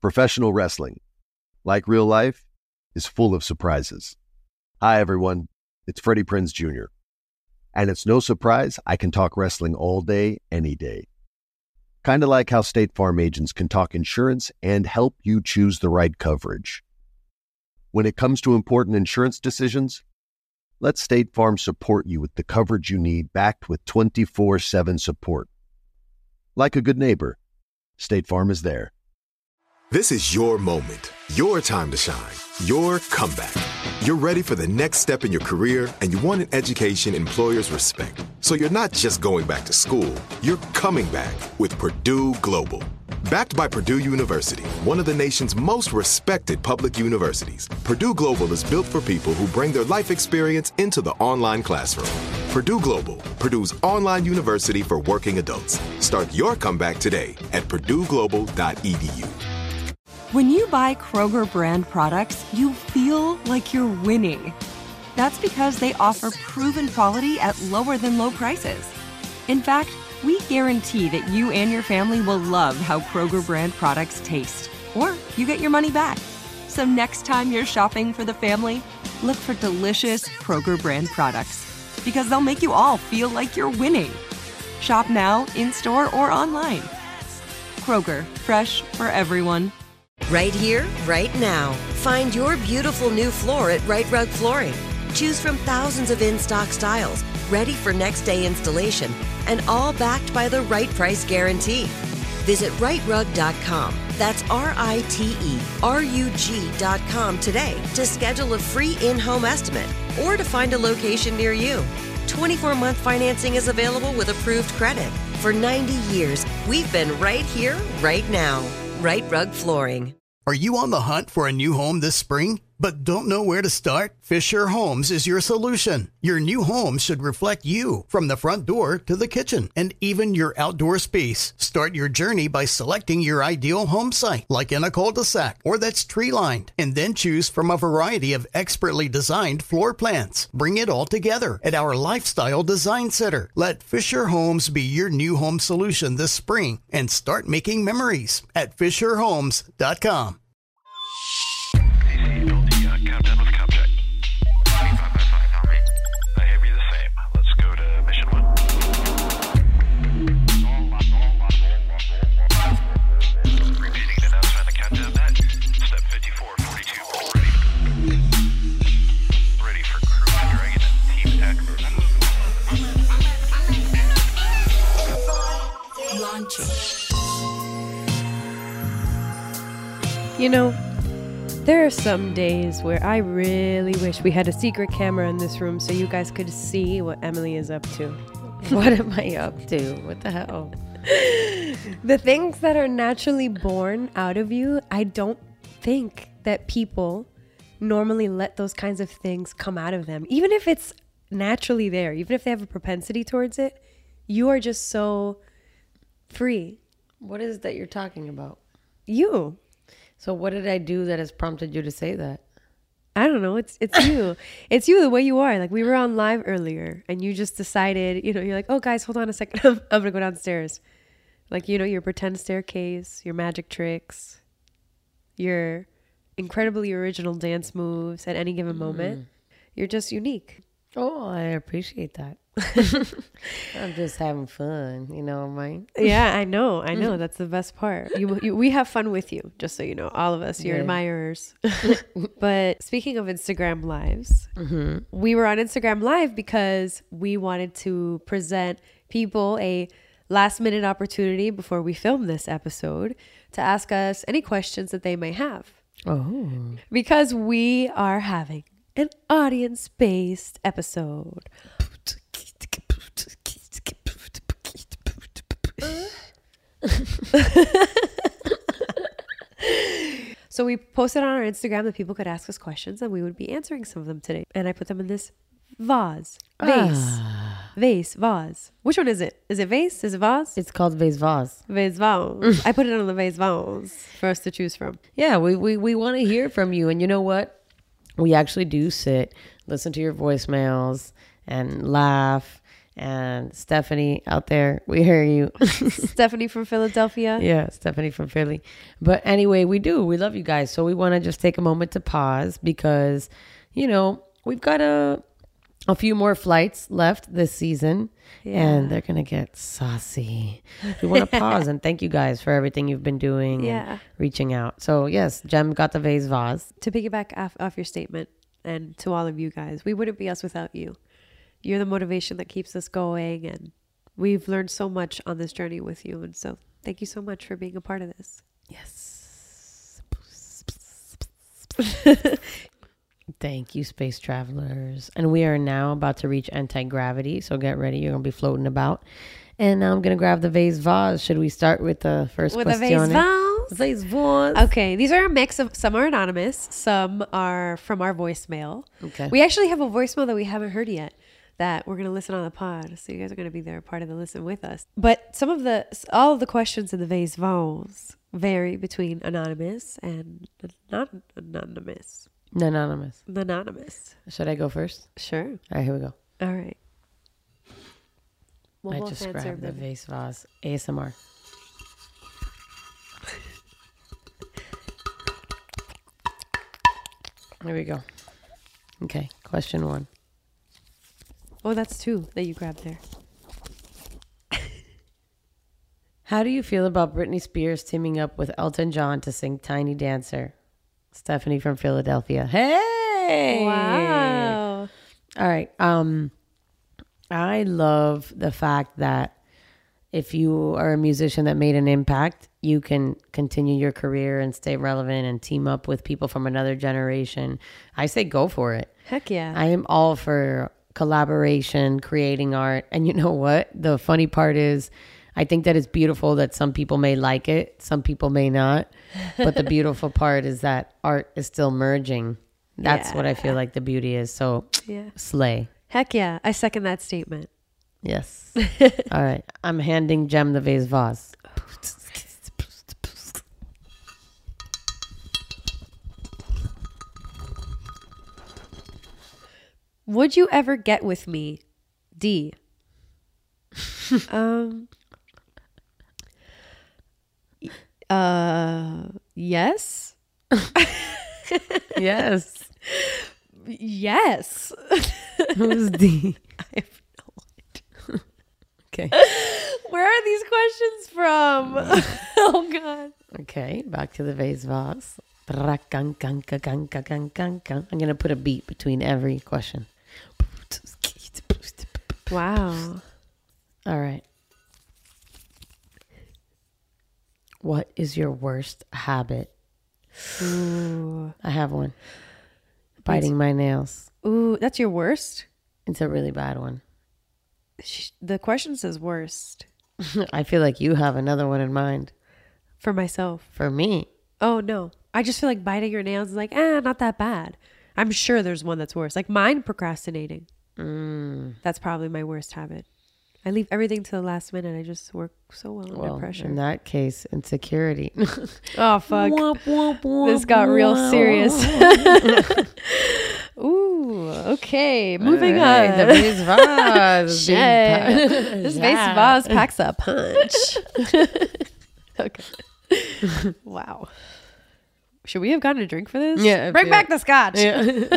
Professional wrestling, like real life, is full of surprises. Hi, everyone. It's Freddie Prinze Jr. And it's no surprise I can talk wrestling all day, any day. Kind of like how State Farm agents can talk insurance and help you choose the right coverage. When it comes to important insurance decisions, let State Farm support you with the coverage you need, backed with 24/7 support. Like a good neighbor, State Farm is there. This is your moment, your time to shine, your comeback. You're ready for the next step in your career, and you want an education employers respect. So you're not just going back to school, you're coming back with Purdue Global. Backed by Purdue University, one of the nation's most respected public universities, Purdue Global is built for people who bring their life experience into the online classroom. Purdue Global, Purdue's online university for working adults. Start your comeback today at purdueglobal.edu. When you buy Kroger brand products, you feel like you're winning. That's because they offer proven quality at lower than low prices. In fact, we guarantee that you and your family will love how Kroger brand products taste, or you get your money back. So next time you're shopping for the family, look for delicious Kroger brand products, because they'll make you all feel like you're winning. Shop now, in-store, or online. Kroger, fresh for everyone. Right here, right now. Find your beautiful new floor at Right Rug Flooring. Choose from thousands of in-stock styles, ready for next day installation, and all backed by the right price guarantee. Visit rightrug.com. That's RITERUG.com today to schedule a free in-home estimate or to find a location near you. 24-month financing is available with approved credit. For 90 years, we've been right here, right now. Right Rug Flooring. Are you on the hunt for a new home this spring, but don't know where to start? Fisher Homes is your solution. Your new home should reflect you, from the front door to the kitchen and even your outdoor space. Start your journey by selecting your ideal home site, like in a cul-de-sac or that's tree-lined, and then choose from a variety of expertly designed floor plans. Bring it all together at our Lifestyle Design Center. Let Fisher Homes be your new home solution this spring and start making memories at FisherHomes.com. Countdown with contact. 25 by 5, how many? I have you the same. Let's go to mission 1. Repeating the announcement on the countdown net. Step 54, 42, ready. Ready for Crew and Dragon and Team X. Launching. You know, there are some days where I really wish we had a secret camera in this room so you guys could see what Emily is up to. What am I up to? What the hell? The things that are naturally born out of you, I don't think that people normally let those kinds of things come out of them. Even if it's naturally there, even if they have a propensity towards it, you are just so free. What is that you're talking about? You. So what did I do that has prompted you to say that? I don't know. It's you. It's you the way you are. Like, we were on live earlier and you just decided, you know, you're like, oh guys, hold on a second. I'm going to go downstairs. Like, you know, your pretend staircase, your magic tricks, your incredibly original dance moves at any given moment. You're just unique. Oh, I appreciate that. I'm just having fun, you know, Mike. Yeah, I know. That's the best part. We have fun with you, just so you know, all of us, your admirers. But speaking of Instagram lives, we were on Instagram Live because we wanted to present people a last minute opportunity before we film this episode to ask us any questions that they may have. Oh. Because we are having an audience-based episode. So we posted on our Instagram that people could ask us questions and we would be answering some of them today. And I put them in this vase. Vase. Which one is it? Is it vase? Is it vase? It's called vase. Vase. I put it on the vase for us to choose from. Yeah, we want to hear from you. And you know what? We actually do listen to your voicemails and laugh And Stephanie out there, we hear you. Stephanie from Philadelphia. Yeah, Stephanie from Philly. But anyway, we love you guys. So we want to just take a moment to pause because, you know, we've got a few more flights left this season, and they're going to get saucy. We want to pause and thank you guys for everything you've been doing and reaching out. So yes, Jem got the vase vase. To piggyback off your statement, and to all of you guys, we wouldn't be us without you. You're the motivation that keeps us going, and we've learned so much on this journey with you. And so thank you so much for being a part of this. Yes. Thank you, space travelers. And we are now about to reach anti-gravity. So get ready. You're going to be floating about. And now I'm going to grab the vase vase. Should we start with the first question? With the vase vase? Vase vase. Okay. These are a mix of, some are anonymous. Some are from our voicemail. Okay. We actually have a voicemail that we haven't heard yet that we're going to listen on the pod. So you guys are going to be there, part of the listen with us. But all of the questions in the vase vase vary between anonymous and not anonymous. Anonymous. Should I go first? Sure. All right, here we go. All right. I just grabbed the vase vase. ASMR. Here we go. Okay, question 1. Oh, that's 2 that you grabbed there. How do you feel about Britney Spears teaming up with Elton John to sing Tiny Dancer? Stephanie from Philadelphia. Hey! Wow. All right. I love the fact that if you are a musician that made an impact, you can continue your career and stay relevant and team up with people from another generation. I say go for it. Heck yeah. I am all for collaboration, creating art. And you know what? The funny part is, I think that it's beautiful that some people may like it, some people may not. But the beautiful part is that art is still merging. That's what I feel like the beauty is. So slay. Heck yeah. I second that statement. Yes. All right. I'm handing Jem the vase vase. Would you ever get with me? D. Yes. Yes. Yes. Who's D? I have no idea. Okay. Where are these questions from? Oh God. Okay, back to the vase vase. I'm gonna put a beat between every question. Wow. All right. What is your worst habit? Ooh. I have one. Biting my nails. Ooh, that's your worst? It's a really bad one. The question says worst. I feel like you have another one in mind. For myself. For me. Oh, no. I just feel like biting your nails is like, not that bad. I'm sure there's one that's worse. Like mine, procrastinating. That's probably my worst habit. I leave everything to the last minute. I just work so well under pressure. In that case, insecurity. Oh, fuck. This got real serious. Ooh, okay. Moving on. The vase vase. Shit. This vase vase packs a punch. Okay. Wow. Should we have gotten a drink for this? Yeah. Bring back the scotch. Yeah.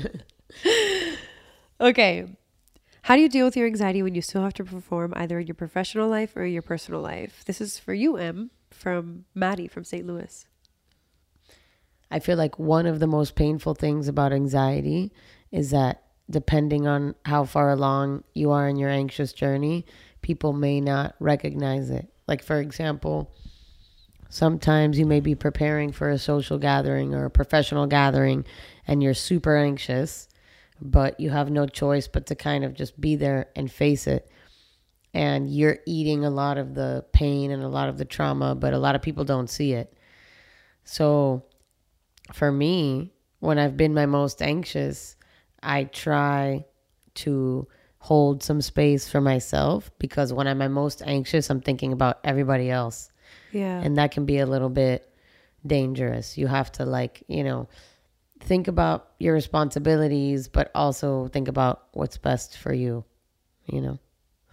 Okay. How do you deal with your anxiety when you still have to perform either in your professional life or your personal life? This is for you, M, from Maddie from St. Louis. I feel like one of the most painful things about anxiety is that depending on how far along you are in your anxious journey, people may not recognize it. Like, for example, sometimes you may be preparing for a social gathering or a professional gathering and you're super anxious, but you have no choice but to kind of just be there and face it. And you're eating a lot of the pain and a lot of the trauma, but a lot of people don't see it. So for me, when I've been my most anxious, I try to hold some space for myself, because when I'm my most anxious, I'm thinking about everybody else. Yeah. And that can be a little bit dangerous. You have to think about your responsibilities, but also think about what's best for you,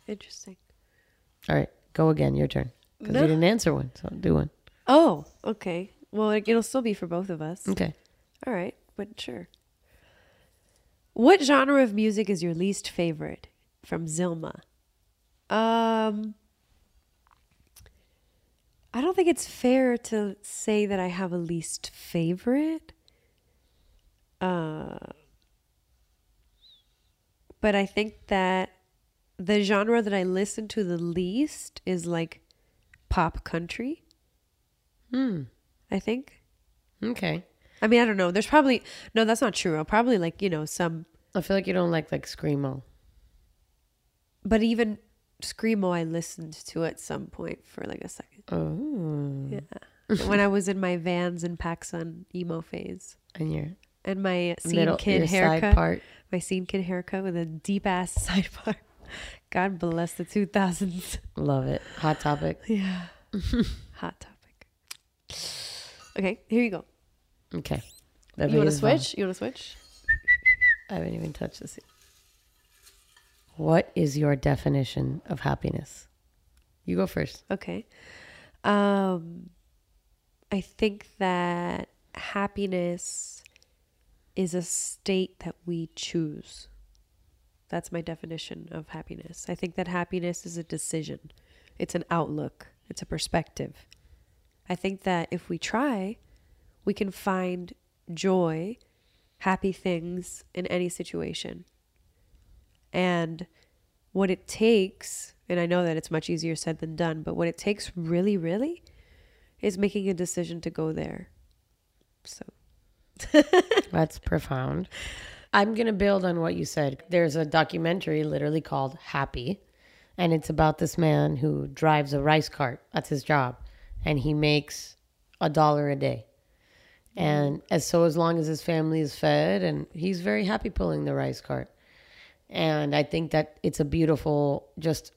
Interesting. All right, go again. Your turn. Because No. you didn't answer one, so do one. Oh, okay. Well, it'll still be for both of us. Okay. All right, but sure. What genre of music is your least favorite? From Zilma. I don't think it's fair to say that I have a least favorite. But I think that the genre that I listen to the least is like pop country. I think. Okay. I mean, I don't know. There's probably, no, that's not true. I'll probably like, some, I feel like you don't like Screamo. but even Screamo, I listened to at some point for like a second. Oh. Yeah. When I was in my Vans and PacSun emo phase. And your And my scene middle, kid your haircut. side part. My scene kid haircut with a deep ass side part. God bless the 2000s. Love it. Hot Topic. Yeah. Hot topic. Okay, here you go. Okay. You want to switch? You want to switch? I haven't even touched this yet. What is your definition of happiness? You go first. Okay. I think that happiness is a state that we choose. That's my definition of happiness. I think that happiness is a decision. It's an outlook. It's a perspective. I think that if we try, we can find joy, happy things in any situation. And what it takes, and I know that it's much easier said than done, but what it takes really, really is making a decision to go there. So That's profound. I'm going to build on what you said. There's a documentary literally called Happy, and it's about this man who drives a rice cart. That's his job. And he makes $1 a day. And as long as his family is fed, and he's very happy pulling the rice cart. And I think that it's a beautiful just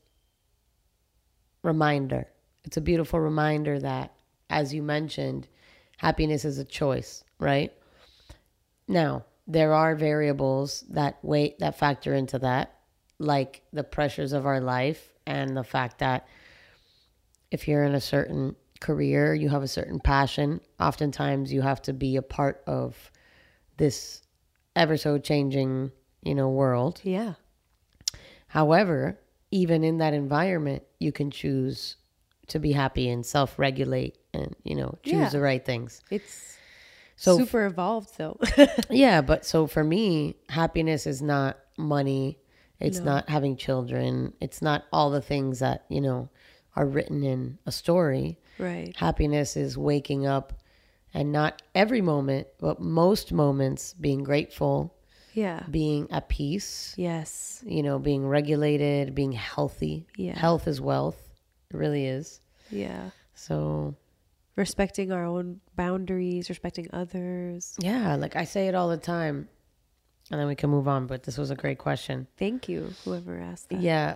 reminder. It's a beautiful reminder that, as you mentioned, happiness is a choice, right? Now, there are variables that factor into that, like the pressures of our life and the fact that if you're in a certain career, you have a certain passion, oftentimes you have to be a part of this ever so changing, world. yeah. However, even in that environment, you can choose to be happy and self-regulate and, choose the right things. It's So super evolved though. Yeah, but so for me, happiness is not money. It's not having children. It's not all the things that, are written in a story. Right. Happiness is waking up and not every moment, but most moments being grateful, Yeah. being at peace, Yes. being regulated, being healthy. Yeah. Health is wealth. It really is. Yeah. So, Respecting our own boundaries, respecting others. yeah, like I say it all the time, and then we can move on, but this was a great question. Thank you, whoever asked that. Yeah.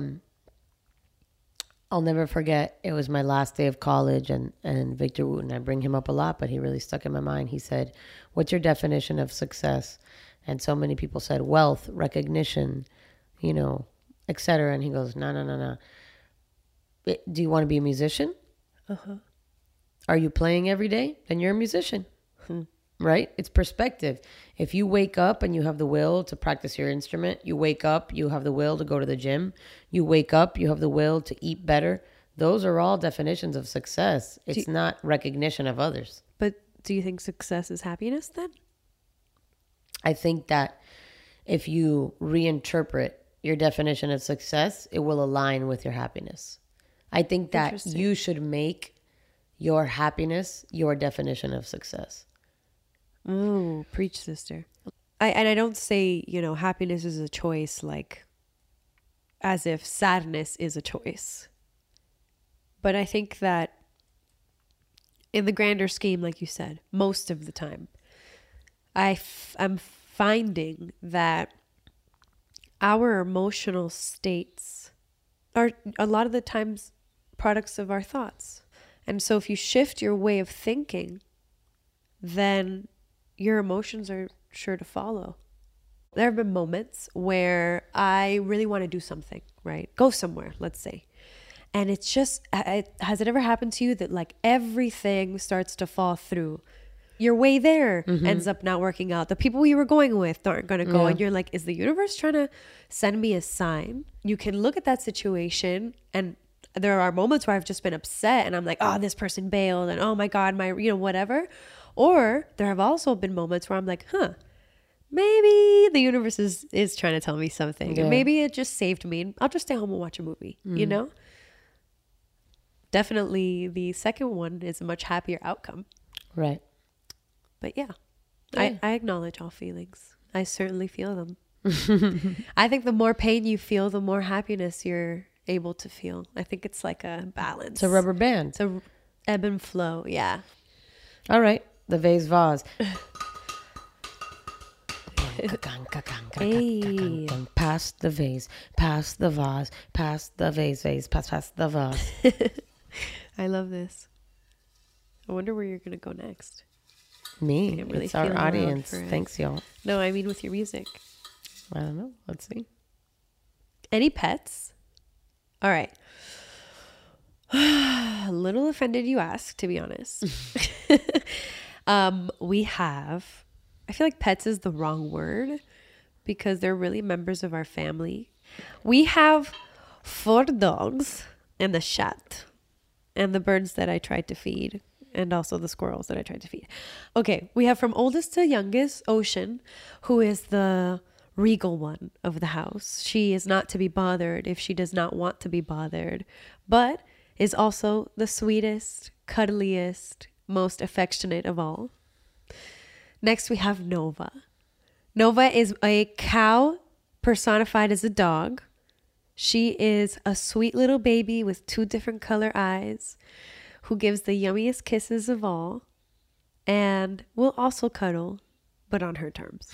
I'll never forget. It was my last day of college, and Victor Wooten, I bring him up a lot, but he really stuck in my mind. He said, "What's your definition of success?" And so many people said wealth, recognition, etc. And he goes, no. Do you want to be a musician? Are you playing every day? Then you're a musician. Right? It's perspective. If you wake up and you have the will to practice your instrument, you wake up, you have the will to go to the gym, you wake up, you have the will to eat better. Those are all definitions of success. It's not recognition of others. But do you think success is happiness then? I think that if you reinterpret your definition of success, it will align with your happiness. I think that Interesting. you should make your happiness your definition of success. Ooh, preach, sister. I don't say, happiness is a choice, like as if sadness is a choice. But I think that in the grander scheme, like you said, most of the time, I'm finding that our emotional states are a lot of the times products of our thoughts. And so if you shift your way of thinking, then your emotions are sure to follow. There have been moments where I really want to do something. right? Go somewhere, let's say. And it's just, has it ever happened to you that like everything starts to fall through? Your way there ends up not working out. The people you were going with aren't going to go. And you're like, is the universe trying to send me a sign? You can look at that situation, and there are moments where I've just been upset and I'm like, oh, this person bailed and oh my God, whatever. Or there have also been moments where I'm like, maybe the universe is trying to tell me something. Yeah. Maybe it just saved me and I'll just stay home and watch a movie, you know? Definitely the second one is a much happier outcome. Right. But yeah. I acknowledge all feelings. I certainly feel them. I think the more pain you feel, the more happiness you're able to feel. I think it's like a balance. It's a rubber band. It's a ebb and flow. Yeah. All right. The vase vase. Hey. Pass the vase. Pass the vase. Pass the vase. Pass the vase. I love this. I wonder where you're going to go next. Me. Really, it's our audience. Thanks, y'all. No, I mean with your music. I don't know. Let's see. Any pets? All right. A little offended you asked, to be honest. We have, I feel like pets is the wrong word because they're really members of our family. We have 4 dogs and the chat and the birds that I tried to feed and also the squirrels that I tried to feed. Okay, we have from oldest to youngest, Ocean, who is the regal one of the house. She is not to be bothered if she does not want to be bothered, but is also the sweetest, cuddliest, most affectionate of all. Next, we have Nova. Nova is a cow personified as a dog. She is a sweet little baby with 2 different color eyes who gives the yummiest kisses of all and will also cuddle, but on her terms.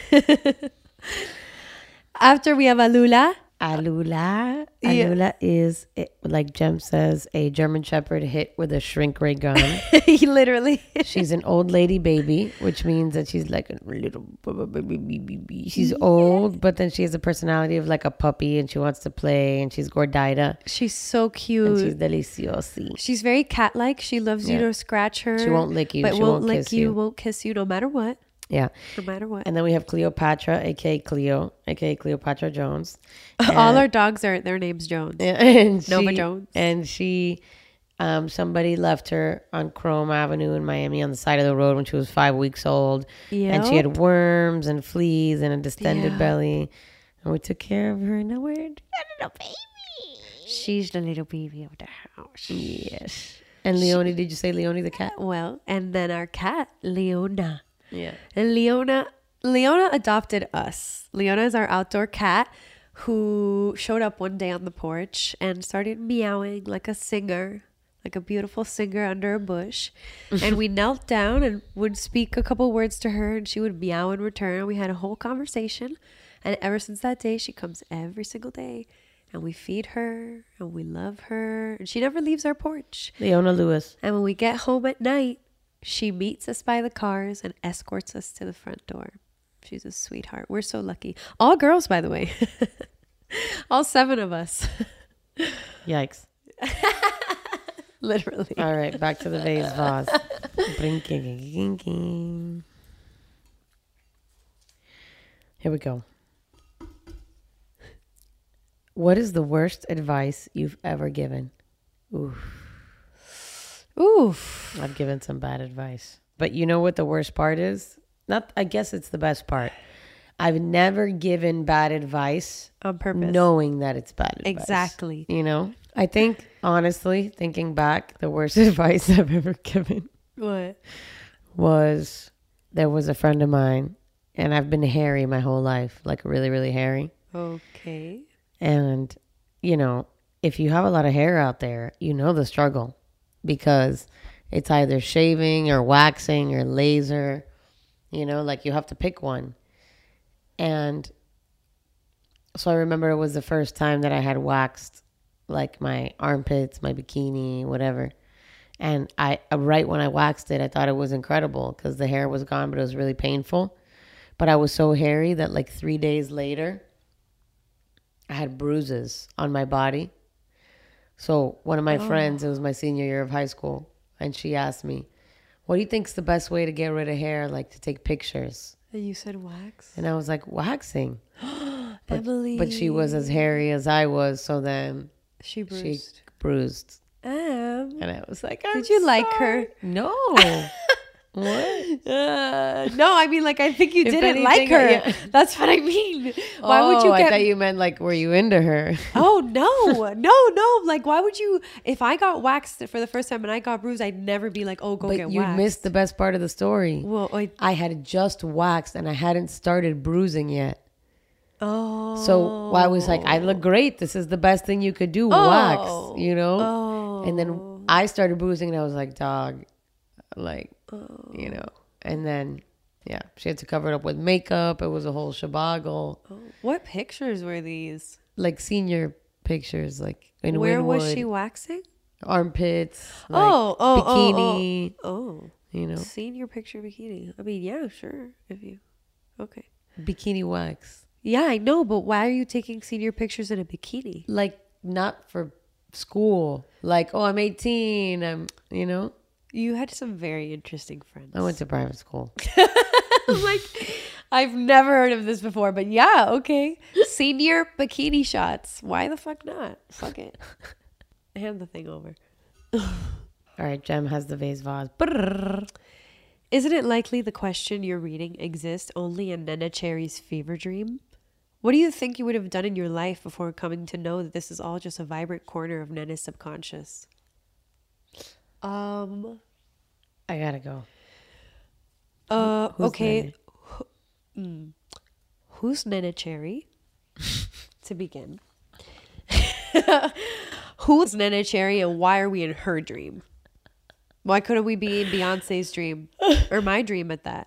After we have Alula. Alula is, like Jem says, a German Shepherd hit with a shrink ray gun. Literally. She's an old lady baby, which means that she's like a little baby. She's old, but then she has a personality of like a puppy and she wants to play and she's gordita. She's so cute. And she's deliciosa. She's very cat-like. She loves you to scratch her. She won't lick you. But she won't lick you, won't kiss you no matter what. Yeah. No matter what. And then we have Cleopatra, aka Cleo, aka Cleopatra Jones. All our dogs are, their name's Jones. And Nova Jones. And she, somebody left her on Chrome Avenue in Miami on the side of the road when she was 5 weeks old. Yep. And she had worms and fleas and a distended belly. And we took care of her. And now we're a little baby. She's the little baby of the house. Yes. And Leonie, did you say Leonie the cat? Well, and then our cat, Leona. Yeah. And Leona adopted us. Leona is our outdoor cat who showed up one day on the porch and started meowing like a singer, like a beautiful singer under a bush. And we knelt down and would speak a couple words to her and she would meow in return. We had a whole conversation. And ever since that day, she comes every single day and we feed her and we love her. And she never leaves our porch. Leona Lewis. And when we get home at night, she meets us by the cars and escorts us to the front door. She's a sweetheart. We're so lucky. All girls, by the way. All 7 of us. Yikes. Literally. All right, back to the vase vase. Here we go. What is the worst advice you've ever given? Oof. I've given some bad advice. But you know what the worst part is? I guess it's the best part. I've never given bad advice on purpose, knowing that it's bad advice. Exactly. You know? I think, honestly, thinking back, the worst advice I've ever given was there was a friend of mine, and I've been hairy my whole life, like really, really hairy. Okay. And, you know, if you have a lot of hair out there, you know the struggle. Because it's either shaving or waxing or laser, you know, like you have to pick one. And so I remember it was the first time that I had waxed like my armpits, my bikini, whatever. And right when I waxed it, I thought it was incredible because the hair was gone, but it was really painful. But I was so hairy that like 3 days later, I had bruises on my body. So one of my friends, it was my senior year of high school, and she asked me, what do you think's the best way to get rid of hair, like to take pictures? And you said wax. And I was like, waxing. Emily. But she was as hairy as I was, so then She bruised. she bruised. And And I was like, did you like her? No. What? No, I mean, like, I think you If didn't like anything, her. yeah. That's what I mean. Why would you I get? thought you meant like, were you into her? Oh no! Like, why would you? If I got waxed for the first time and I got bruised, I'd never be like, oh, go But get you waxed. missed the best part of the story. Well, I had just waxed and I hadn't started bruising yet. oh. So I was like, I look great. This is the best thing you could do. Wax, you know? Oh. And then I started bruising and I was like, dog, like, you know. And then, yeah, she had to cover it up with makeup. It was a whole shabagle. What pictures were these? Like senior pictures, like in Where Wynwood, was she waxing? armpits, like Oh, bikini, Oh, you know, senior picture bikini. I mean, yeah, sure. If you, okay. bikini wax. Yeah, I know, but why are you taking senior pictures in a bikini? Like not for school. Like, oh, I'm 18. I'm, you know, You had some very interesting friends. I went to private school. Like, I've never heard of this before, but yeah, okay. Senior bikini shots. Why the fuck not? Fuck it. Hand the thing over. All right, Jem has the vase vase. Brrr. Isn't it likely the question you're reading exists only in Nena Cherry's fever dream? What do you think you would have done in your life before coming to know that this is all just a vibrant corner of Nena's subconscious? I gotta go. Who's Okay. Who's Nena Cherry? To begin. Who's Nena Cherry and why are we in her dream? Why couldn't we be in Beyonce's dream? Or my dream at that?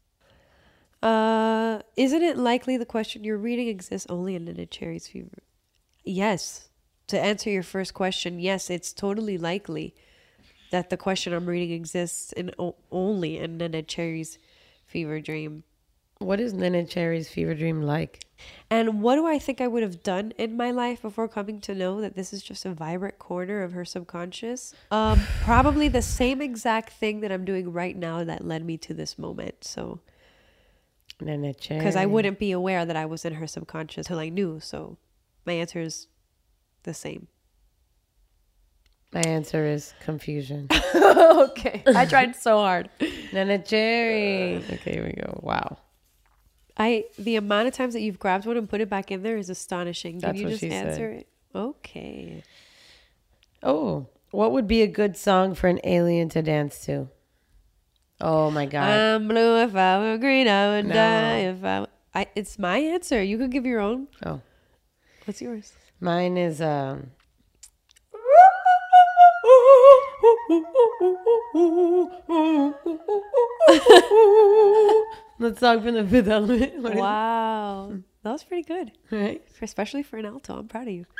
Isn't it likely the question you're reading exists only in Nena Cherry's fever? Yes. To answer your first question, yes, it's totally likely that the question I'm reading exists only in Nena Cherry's fever dream. What is Nena Cherry's fever dream like? And what do I think I would have done in my life before coming to know that this is just a vibrant corner of her subconscious? Probably the same exact thing that I'm doing right now that led me to this moment. So, Nena Cherry. because I wouldn't be aware that I was in her subconscious till I knew. So, my answer is the same. My answer is confusion. Okay, I tried so hard. Nena Cherry. Okay, here we go. Wow. The amount of times that you've grabbed one and put it back in there is astonishing. Can That's you what just she answer said. it? Okay. Oh, what would be a good song for an alien to dance to? Oh my God. I'm blue if I were green, I would No. die if I. It's my answer. You could give your own. Oh, What's yours? mine is that song from The Fifth Element. What is it? Wow, that was pretty good, Right? especially for an alto. I'm proud of you.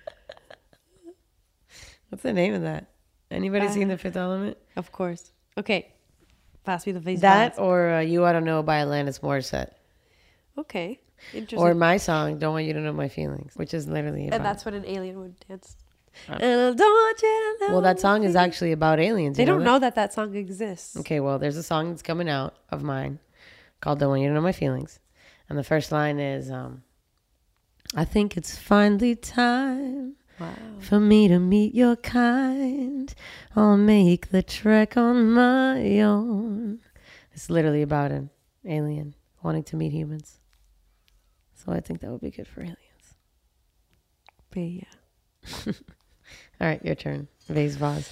What's the name of that? Anybody seen The Fifth Element? Of course. Okay, pass me the face. That balance. or You Ought to Know by Alanis Morissette. Okay, interesting. Or my song, Don't Want You to Know My Feelings, which is literally about... and that's what an alien would dance. And I don't want you to know Well, that song is actually about aliens. They you don't that? know that song exists. Okay, well, there's a song that's coming out of mine called Don't Want You to Know My Feelings. And the first line is, I think it's finally time for me to meet your kind. I'll make the trek on my own. It's literally about an alien wanting to meet humans. So I think that would be good for aliens. But yeah. All right, your turn. Vase vase.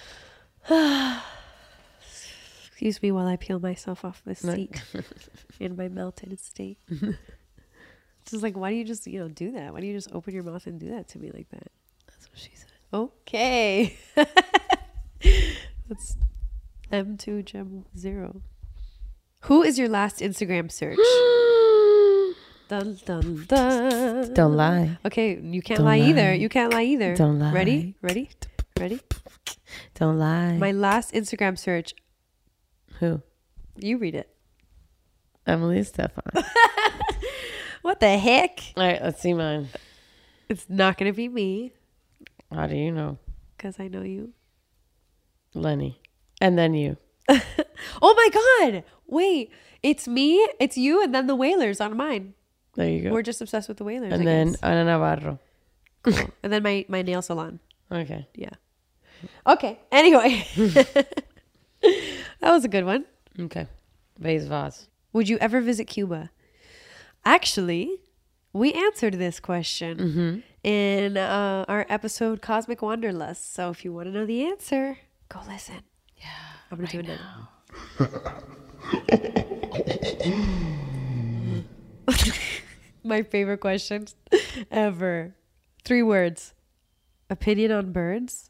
Excuse me while I peel myself off this No. seat in my melted state. It's just like, why do you just, do that? Why do you just open your mouth and do that to me like that? That's what she said. Okay. That's M2 Gem 0. Who is your last Instagram search? Dun, dun, dun. Don't lie. Okay, you can't Don't lie either. lie. You can't lie either. Don't lie. Ready? Don't lie. My last Instagram search, Who? you read it. Emily Stefan. What the heck? All right, let's see mine. It's not going to be me How do you know? because I know you. Lenny. And then you. Oh my God. Wait, it's me, it's you, and then the Whalers on mine. There you go. We're just obsessed with the Whalers. And I then guess. Ana Navarro. Cool. And then my nail salon. Okay. Yeah. Okay. Anyway. That was a good one. Okay. Vase Vaz. Would you ever visit Cuba? Actually, we answered this question in our episode Cosmic Wanderlust. So if you want to know the answer, go listen. Yeah. I'm going to do it now. My favorite questions ever. 3 words. Opinion on birds?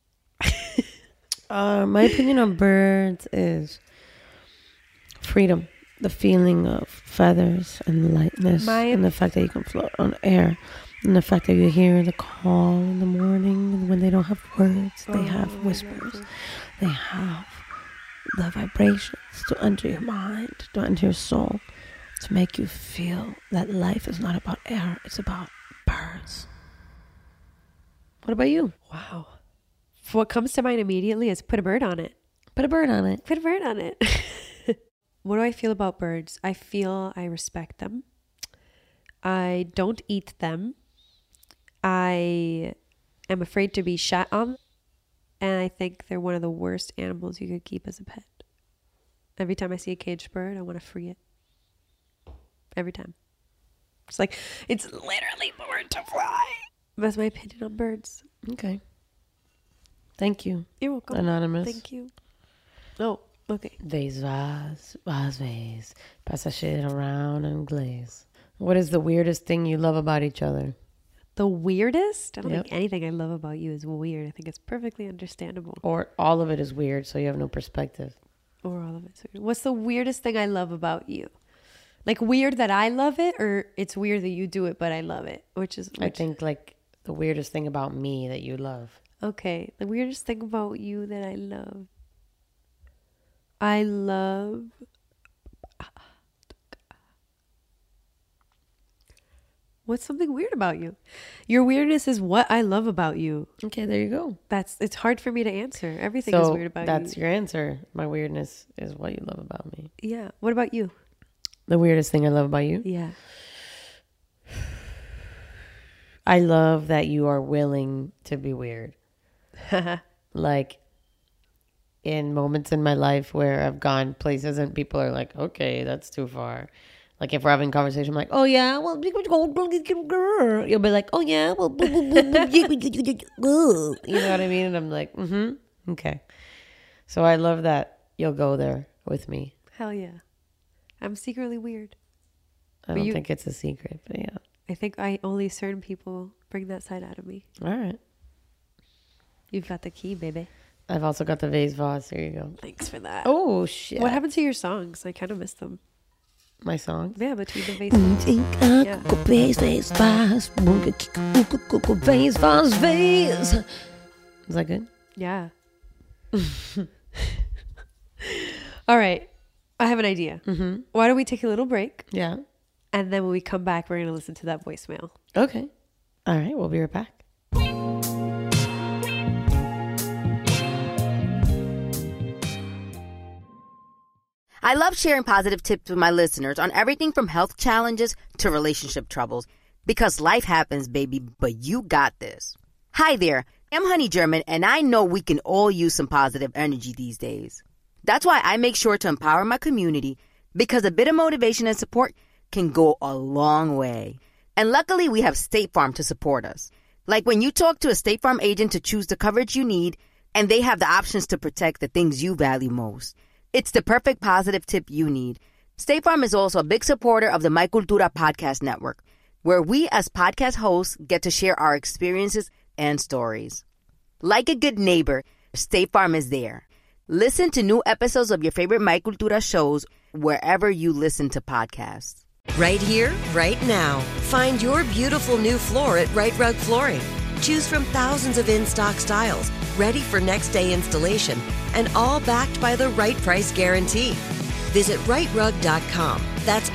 My opinion on birds is freedom. The feeling of feathers and lightness. And the fact that you can float on air. And the fact that you hear the call in the morning. And when they don't have words, they have whispers. They have the vibrations to enter your mind, to enter your soul. To make you feel that life is not about air. It's about birds. What about you? Wow. What comes to mind immediately is put a bird on it. Put a bird on it. Put a bird on it. What do I feel about birds? I feel I respect them. I don't eat them. I am afraid to be shot on. And I think they're one of the worst animals you could keep as a pet. Every time I see a caged bird, I want to free it. Every time. It's like, it's literally born to fly. That's my opinion on birds. Okay. Thank you. You're welcome. Anonymous. Thank you. Oh, okay. Vase Vaz, Vaz Vase. Pass that shit around and glaze. What is the weirdest thing you love about each other? The weirdest? I don't Yep. think anything I love about you is weird. I think it's perfectly understandable. Or all of it is weird, so you have no perspective. Or all of it's weird. What's the weirdest thing I love about you? Like weird that I love it, or it's weird that you do it, but I love it? Which? I think like the weirdest thing about me that you love. Okay. The weirdest thing about you that I love. I love... What's something weird about you? Your weirdness is what I love about you. Okay, there you go. It's hard for me to answer. Everything is weird about you. That's your answer. My weirdness is what you love about me. Yeah. What about you? The weirdest thing I love about you? Yeah. I love that you are willing to be weird. Like in moments in my life where I've gone places and people are like, okay, that's too far. Like if we're having a conversation, I'm like, oh yeah, well, you'll be like, oh yeah, well, you know what I mean? And I'm like, okay. So I love that you'll go there with me. Hell yeah. I'm secretly weird. I don't think it's a secret, but yeah. I think only certain people bring that side out of me. All right. You've got the key, baby. I've also got the Vase Vaz. Here you go. Thanks for that. Oh, shit. What happened to your songs? I kind of missed them. My songs? Yeah, between the Vase Vase. Is that good? Yeah. All right. I have an idea. Why don't we take a little break? Yeah. And then when we come back, we're going to listen to that voicemail. Okay. All right. We'll be right back. I love sharing positive tips with my listeners on everything from health challenges to relationship troubles. Because life happens, baby, but you got this. Hi there. I'm Honey German, and I know we can all use some positive energy these days. That's why I make sure to empower my community, because a bit of motivation and support can go a long way. And luckily, we have State Farm to support us. Like when you talk to a State Farm agent to choose the coverage you need, and they have the options to protect the things you value most. It's the perfect positive tip you need. State Farm is also a big supporter of the My Cultura podcast network, where we as podcast hosts get to share our experiences and stories. Like a good neighbor, State Farm is there. Listen to new episodes of your favorite My Cultura shows wherever you listen to podcasts. Right here, right now. Find your beautiful new floor at Right Rug Flooring. Choose from thousands of in-stock styles, ready for next day installation, and all backed by the right price guarantee. Visit riterug.com. That's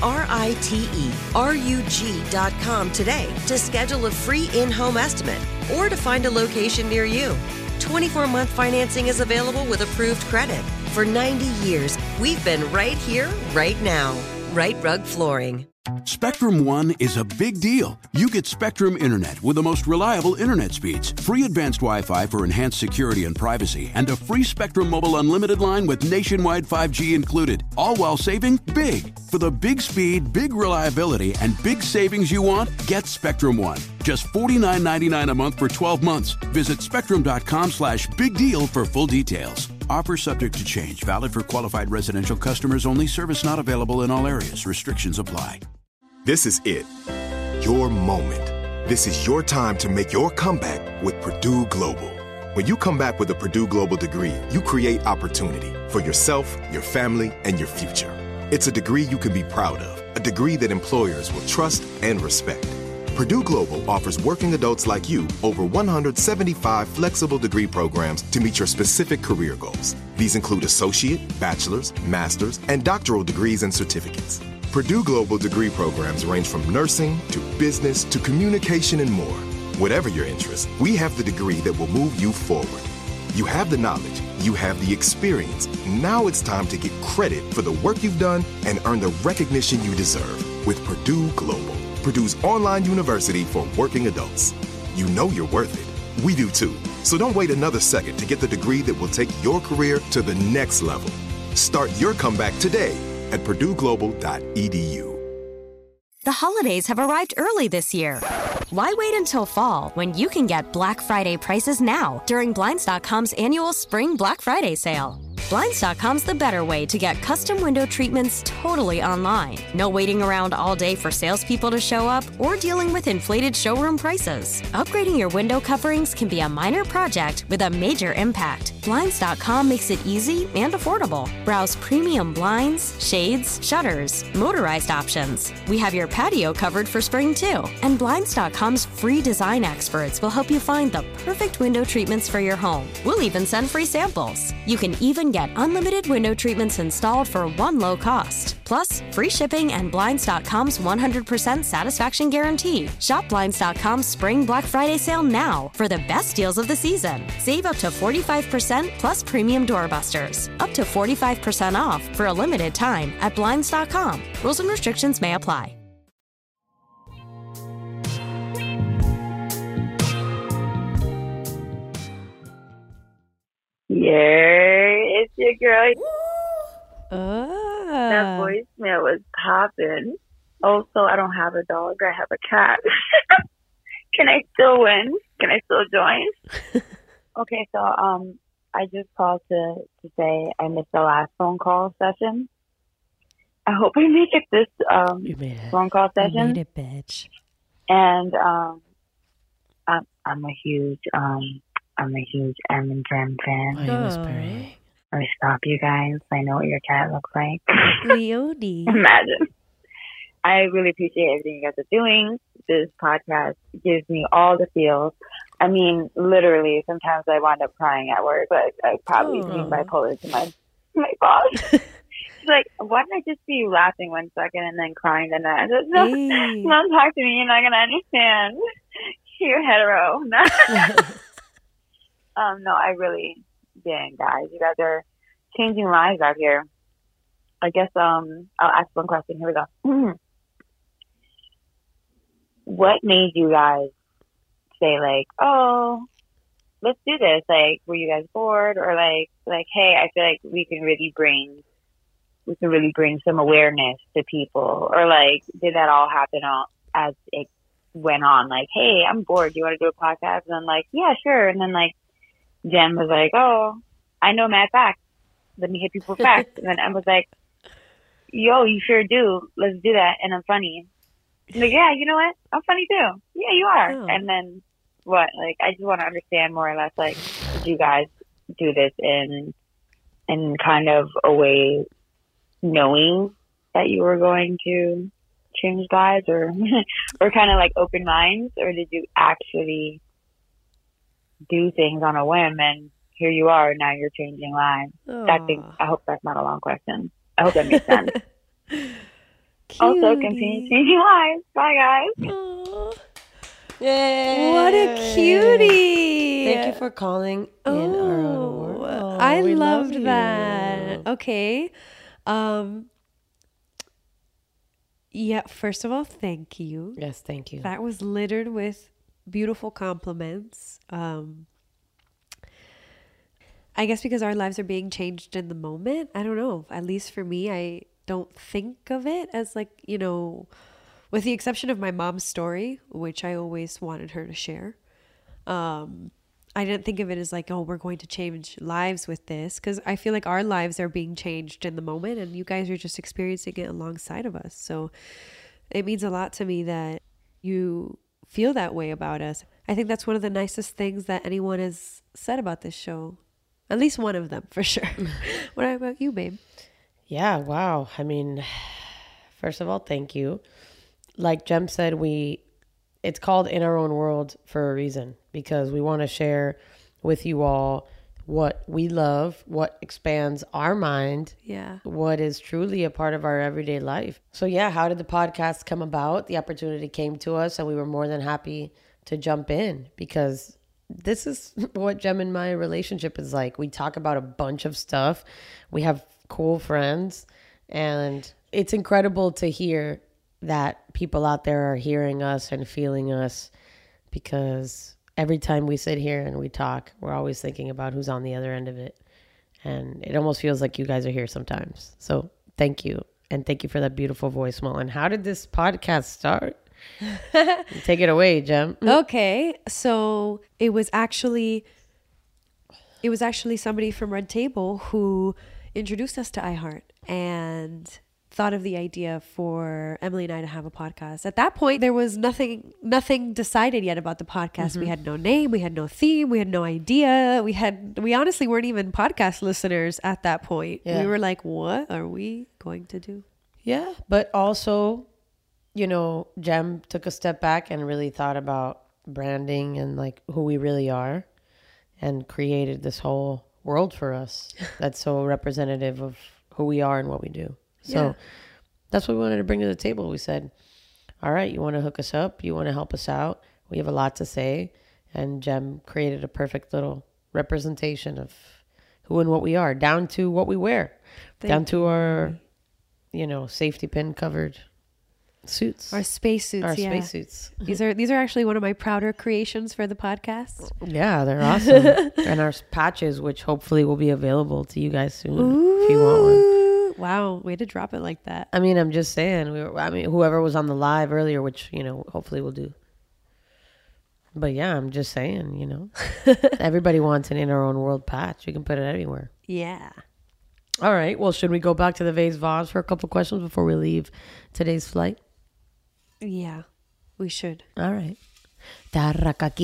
RITERUG.com today to schedule a free in-home estimate or to find a location near you. 24-month financing is available with approved credit. For 90 years, we've been right here, right now. Rite Rug Flooring. Spectrum One is a big deal. You get Spectrum Internet with the most reliable internet speeds, free advanced Wi-Fi for enhanced security and privacy, and a free Spectrum Mobile Unlimited line with nationwide 5G included, all while saving big. For the big speed, big reliability, and big savings you want, get Spectrum One. Just $49.99 a month for 12 months. Visit spectrum.com/big deal for full details. Offer subject to change. Valid for qualified residential customers only. Service not available in all areas. Restrictions apply. This is it. Your moment. This is your time to make your comeback with Purdue Global. When you come back with a Purdue Global degree, you create opportunity for yourself, your family, and your future. It's a degree you can be proud of, a degree that employers will trust and respect. Purdue Global offers working adults like you over 175 flexible degree programs to meet your specific career goals. These include associate, bachelor's, master's, and doctoral degrees and certificates. Purdue Global degree programs range from nursing to business to communication and more. Whatever your interest, we have the degree that will move you forward. You have the knowledge, you have the experience. Now it's time to get credit for the work you've done and earn the recognition you deserve with Purdue Global, Purdue's online university for working adults. You know you're worth it. We do too. So don't wait another second to get the degree that will take your career to the next level. Start your comeback today at purdueglobal.edu. The holidays have arrived early this year. Why wait until fall when you can get Black Friday prices now during Blinds.com's annual Spring Black Friday sale? Blinds.com's the better way to get custom window treatments totally online. No waiting around all day for salespeople to show up or dealing with inflated showroom prices. Upgrading your window coverings can be a minor project with a major impact. Blinds.com makes it easy and affordable. Browse premium blinds, shades, shutters, motorized options. We have your patio covered for spring too. And Blinds.com's free design experts will help you find the perfect window treatments for your home. We'll even send free samples. You can even get unlimited window treatments installed for one low cost. Plus, free shipping and Blinds.com's 100% satisfaction guarantee. Shop Blinds.com's Spring Black Friday sale now for the best deals of the season. Save up to 45% plus premium doorbusters. Up to 45% off for a limited time at Blinds.com. Rules and restrictions may apply. Yeah, it's your girl. Oh. That voicemail was popping. Also, I don't have a dog. I have a cat. Can I still win? Can I still join? Okay, so I just called to say I missed the last phone call session. I hope I make it this phone call session. You made it, bitch. And I'm a huge Eminem fan. Why are you whispering? Let me stop you guys. I know what your cat looks like. Leonie. Imagine. I really appreciate everything you guys are doing. This podcast gives me all the feels. I mean, literally, sometimes I wind up crying at work. Like, I probably seem bipolar to my boss. She's like, why didn't I just see you laughing 1 second and then crying the next? Don't talk to me. You're not going to understand. You're hetero. No, I really didn't, guys. You guys are changing lives out here. I guess I'll ask one question. Here we go. What made you guys say, like, oh, let's do this? Like, were you guys bored? Or like, hey, I feel like we can really bring some awareness to people? Or like, did that all happen as it went on? Like, hey, I'm bored. Do you want to do a podcast? And I'm like, yeah, sure. And then like, Jen was like, oh, I know mad facts. Let me hit people with facts. And then I was like, yo, you sure do. Let's do that. And I'm funny. I'm like, yeah, you know what? I'm funny too. Yeah, you are. Oh. And then what? Like, I just want to understand more or less, like, did you guys do this in kind of a way knowing that you were going to change lives or kind of like open minds? Or did you actually do things on a whim and here you are, now you're changing lives? I hope that's not a long question. I hope that makes sense. Also, continue changing lives. Bye, guys. Aw. Yay. What a cutie. Thank you for calling in our own world. I We loved love that. you. Okay. Yeah, first of all, thank you. Yes, thank you. That was littered with beautiful compliments. I guess because our lives are being changed in the moment. I don't know. At least for me, I don't think of it as like, you know, with the exception of my mom's story, which I always wanted her to share. I didn't think of it as like, oh, we're going to change lives with this, because I feel like our lives are being changed in the moment and you guys are just experiencing it alongside of us. So it means a lot to me that you feel that way about us. I think that's one of the nicest things that anyone has said about this show. At least one of them, for sure. What about you, babe? Yeah, wow. I mean, first of all, thank you. Like Jem said, it's called In Our Own World for a reason, because we want to share with you all what we love, what expands our mind, Yeah. what is truly a part of our everyday life. So yeah, how did the podcast come about? The opportunity came to us and we were more than happy to jump in, because this is what Jem and my relationship is like. We talk about a bunch of stuff. We have cool friends, and it's incredible to hear that people out there are hearing us and feeling us, because every time we sit here and we talk, we're always thinking about who's on the other end of it. And it almost feels like you guys are here sometimes. So thank you. And thank you for that beautiful voicemail. And how did this podcast start? Take it away, Jem. Okay. So it was actually somebody from Red Table who introduced us to iHeart and thought of the idea for Emily and I to have a podcast. At that point, there was nothing decided yet about the podcast. We had no name, we had no theme, we had no idea. We honestly weren't even podcast listeners at that point. Yeah. We were like, what are we going to do? Yeah. But also, you know, Jem took a step back and really thought about branding and like who we really are, and created this whole world for us that's so representative of who we are and what we do. So that's what we wanted to bring to the table. We said, all right, you want to hook us up? You want to help us out? We have a lot to say. And Jem created a perfect little representation of who and what we are, down to what we wear, down to our, you know, safety pin covered suits. Our spacesuits. Our Yeah. spacesuits. These are actually one of my prouder creations for the podcast. Yeah, they're awesome. And our patches, which hopefully will be available to you guys soon if you want one. Wow, way to drop it like that. I mean, I'm just saying. Whoever was on the live earlier, which, you know, hopefully we'll do. But yeah, I'm just saying, you know, everybody wants an In Our Own World patch. You can put it anywhere. Yeah. All right. Well, should we go back to the Vase Vase for a couple questions before we leave today's flight? Yeah, we should. All right. Back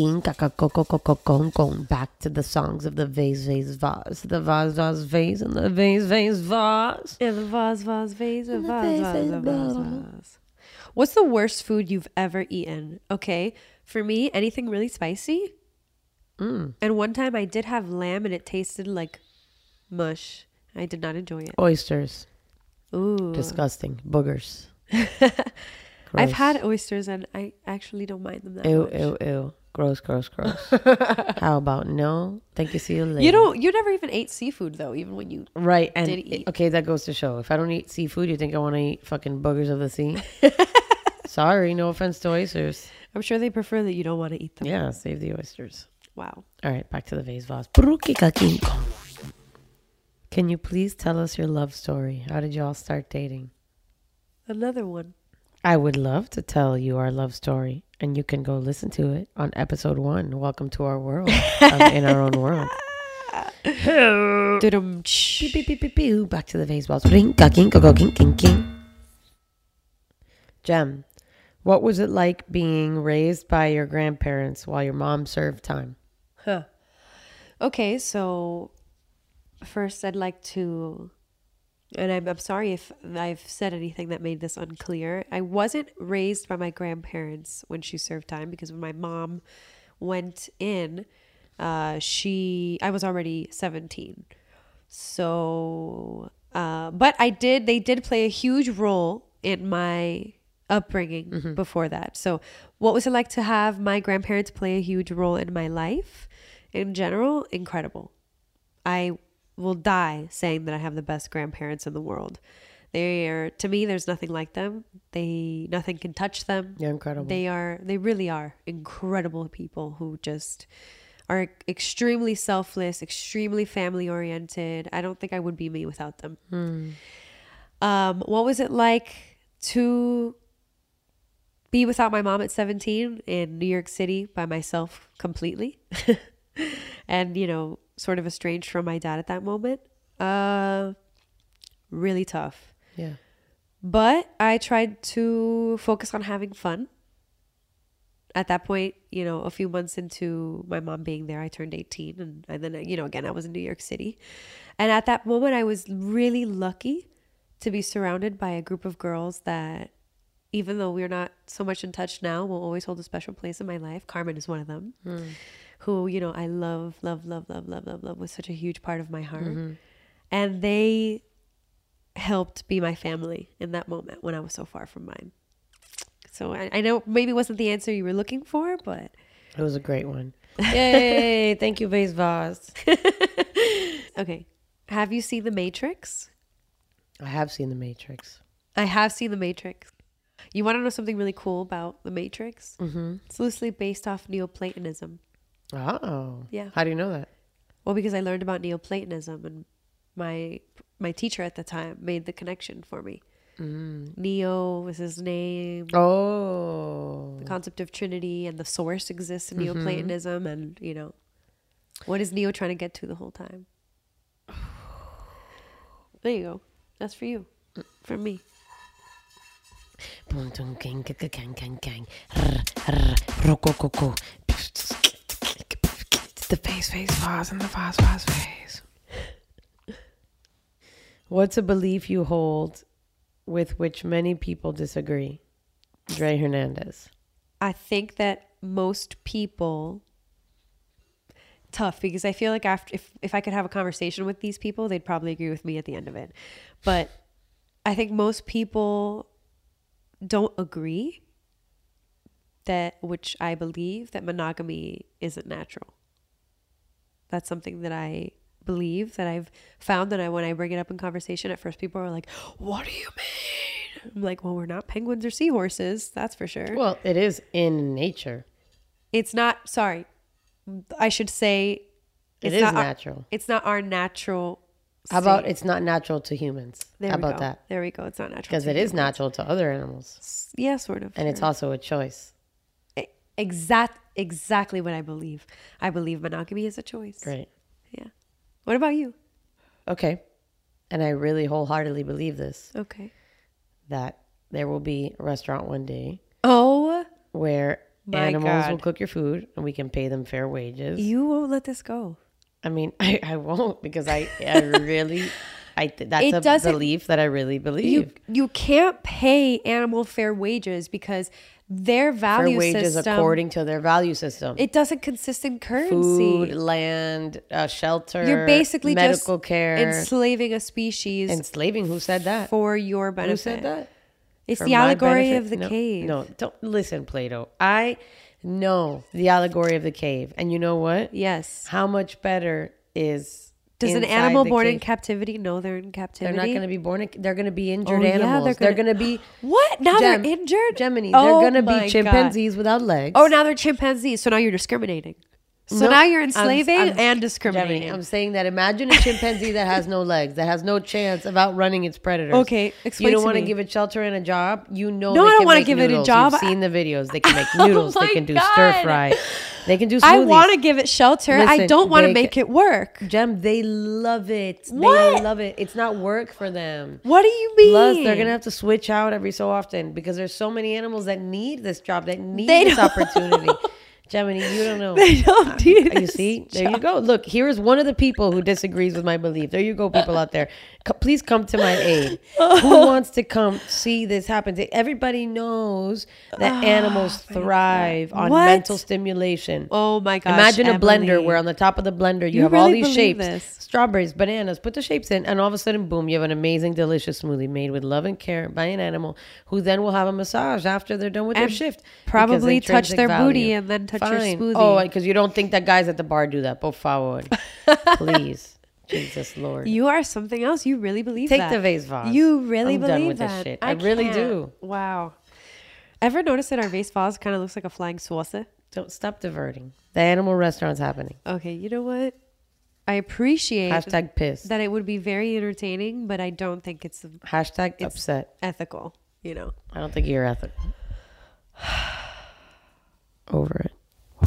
to the songs of the Vase Vase Vase. The Vase Vase Vase and the Vase Vase Vase. Yeah, the vase vase, a And the vase vase, vase, vase, vase. What's the worst food you've ever eaten? Okay, for me, anything really spicy. And one time I did have lamb and it tasted like mush. I did not enjoy it. Oysters. Ooh. Disgusting. Boogers. I've Gross. had oysters and I actually don't mind them that Ew, much. ew, ew. Gross, gross, gross. How about no? Thank you. See you later. You never even ate seafood though, even when you Right. And did eat. okay, that goes to show. If I don't eat seafood, you think I want to eat fucking boogers of the sea? Sorry, no offense to oysters. I'm sure they prefer that you don't want to eat them. Yeah, save the oysters. Wow. All right, back to the Vase Vase. Can you please tell us your love story? How did you all start dating? Another one. I would love to tell you our love story, and you can go listen to it on episode 1. Welcome to our world of In Our Own World. Dudum, Pew, pew, pew, pew, pew. Back to the Vase Vase. Ring, ka, king, ka, go, king, king, king. Jem, what was it like being raised by your grandparents while your mom served time? Huh. Okay, so first I'd like to, and I'm sorry if I've said anything that made this unclear. I wasn't raised by my grandparents when she served time, because when my mom went in, I was already 17. So But they did play a huge role in my upbringing before that. So what was it like to have my grandparents play a huge role in my life in general? Incredible. I will die saying that I have the best grandparents in the world. To me, there's nothing like them. Nothing can touch them. They're incredible. They really are incredible people who just are extremely selfless, extremely family oriented. I don't think I would be me without them. What was it like to be without my mom at 17 in New York City by myself completely? And, sort of estranged from my dad at that moment? Really tough. Yeah. But I tried to focus on having fun. At that point, a few months into my mom being there, I turned 18. And then, again, I was in New York City. And at that moment, I was really lucky to be surrounded by a group of girls that, even though we're not so much in touch now, will always hold a special place in my life. Carmen is one of them, who, I love, was such a huge part of my heart. And they helped be my family in that moment when I was so far from mine. So I know maybe it wasn't the answer you were looking for, but it was a great one. Yay! Thank you, Vase Vaz. Okay. Have you seen The Matrix? I have seen The Matrix. I have seen The Matrix. You want to know something really cool about The Matrix? It's loosely based off Neoplatonism. Oh. Yeah. How do you know that? Well, because I learned about Neoplatonism, and my teacher at the time made the connection for me. Neo was his name. Oh. The concept of Trinity and the source exists in Neoplatonism. And, what is Neo trying to get to the whole time? There you go. That's for you. From me. The face, Vaz, and the Vaz, face. What's a belief you hold with which many people disagree? Dre Hernandez. I think that most people, tough, because I feel like if I could have a conversation with these people, they'd probably agree with me at the end of it. But I think most people don't agree which I believe, that monogamy isn't natural. That's something that I believe, that I've found, that when I bring it up in conversation, at first people are like, what do you mean? I'm like, well, we're not penguins or seahorses, that's for sure. Well, it is in nature. It's not, sorry, I should say it is natural. It's not our natural state. How about it's not natural to humans? How about that? There we go. It's not natural. Because it is natural to other animals. Yeah, sort of. And it's also a choice. Exactly what I believe. I believe monogamy is a choice. Great. Yeah. What about you? Okay. And I really wholeheartedly believe this. Okay. That there will be a restaurant one day. Oh. Where animals will cook your food and we can pay them fair wages. You won't let this go. I mean, I won't, because that's a belief that I really believe. You can't pay animal fair wages because their value fair wages system, according to their value system. It doesn't consist in currency. Food, land, shelter, you're basically medical just care. Enslaving a species. Enslaving? Who said that? For your benefit. Who said that? It's For the allegory of the cave. No, don't listen, Plato. I know the allegory of the cave. And you know what? Yes. How much better is... Does an animal born in captivity know they're in captivity? They're not going to be born. They're going to be injured animals. Yeah, they're going to be... What? Now they're injured? Gemini. They're going to be chimpanzees without legs. Oh, now they're chimpanzees. So now you're discriminating. So now you're enslaving and discriminating. Gemini, I'm saying that imagine a chimpanzee that has no legs, that has no chance of outrunning its predators. Okay, explain You don't to want to me. give it shelter and a job? You know No, they I don't can want to make give it a noodles. job. You've seen the videos. They can make noodles. Oh They can do my stir God. fry. They can do smoothies. I want to give it shelter. I Listen, don't want to they make it work. Gem, they love it. What? They love it. It's not work for them. What do you mean? Plus, they're going to have to switch out every so often because there's so many animals that need this job, that need They this don't. opportunity Gemini, you don't know. They don't do You this see? There job. you go. Look, here's one of the people who disagrees with my belief. There you go, people out there. Please come to my aid. Who wants to come see this happen? Everybody knows that animals thrive on What? mental stimulation. Oh my gosh. Imagine a blender Emily. where on the top of the blender you You have all really these believe shapes. this? Strawberries, bananas, put the shapes in, and all of a sudden, boom, you have an amazing, delicious smoothie made with love and care by an animal who then will have a massage after they're done with their And shift. probably because touch intrinsic their value. booty and then touch your smoothie. Oh, because you don't think that guys at the bar do that. Por favor. Please. Jesus Lord. You are something else. You really believe Take that. the vase vase. You really I'm believe done with that. this shit. I really can't. do. Wow. Ever notice that our vase vase kind of looks like a flying saucer? Don't stop diverting. The animal restaurant's happening. Okay, you know what? I appreciate Hashtag pissed. that it would be very entertaining, but I don't think it's Hashtag upset. ethical, you know. I don't think you're ethical. Over it.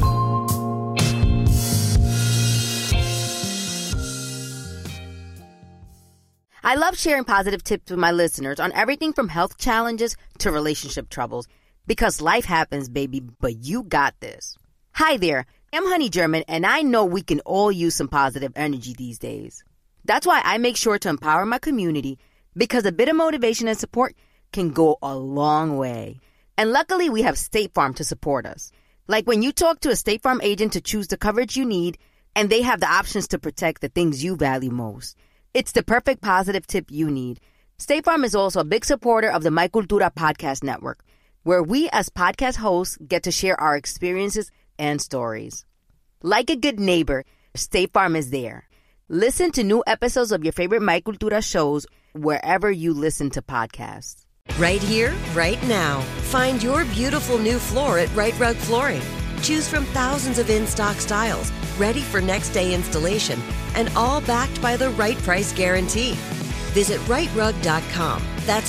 I love sharing positive tips with my listeners on everything from health challenges to relationship troubles. Because life happens, baby, but you got this. Hi there, I'm Honey German, and I know we can all use some positive energy these days. That's why I make sure to empower my community, because a bit of motivation and support can go a long way. And luckily, we have State Farm to support us. Like when you talk to a State Farm agent to choose the coverage you need, and they have the options to protect the things you value most. It's the perfect positive tip you need. State Farm is also a big supporter of the My Cultura podcast network, where we as podcast hosts get to share our experiences and stories. Like a good neighbor, State Farm is there. Listen to new episodes of your favorite My Cultura shows wherever you listen to podcasts. Right here, right now. Find your beautiful new floor at Right Rug Flooring. Choose from thousands of in-stock styles, ready for next day installation, and all backed by the right price guarantee. Visit rightrug.com. That's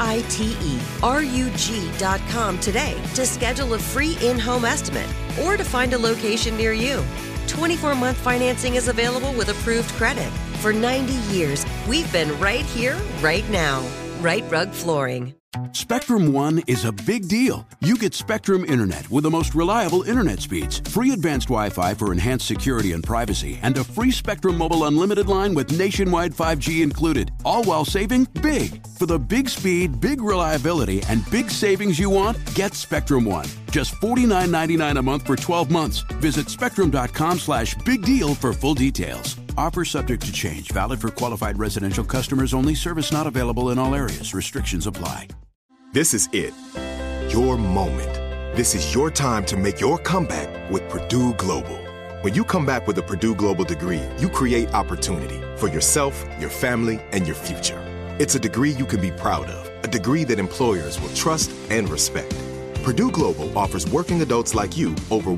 RITERUG.com today to schedule a free in-home estimate or to find a location near you. 24-month financing is available with approved credit. For 90 years, we've been right here, right now. Right Rug Flooring. Spectrum One is a big deal. You get Spectrum Internet with the most reliable internet speeds, free advanced Wi-Fi for enhanced security and privacy, and a free Spectrum Mobile Unlimited line with nationwide 5G included, all while saving big. For the big speed, big reliability, and big savings you want, get Spectrum One. Just $49.99 a month for 12 months. Visit spectrum.com/big deal for full details. Offer subject to change. Valid for qualified residential customers only. Service not available in all areas. Restrictions apply. This is it. Your moment. This is your time to make your comeback with Purdue Global. When you come back with a Purdue Global degree, you create opportunity for yourself, your family, and your future. It's a degree you can be proud of, a degree that employers will trust and respect. Purdue Global offers working adults like you over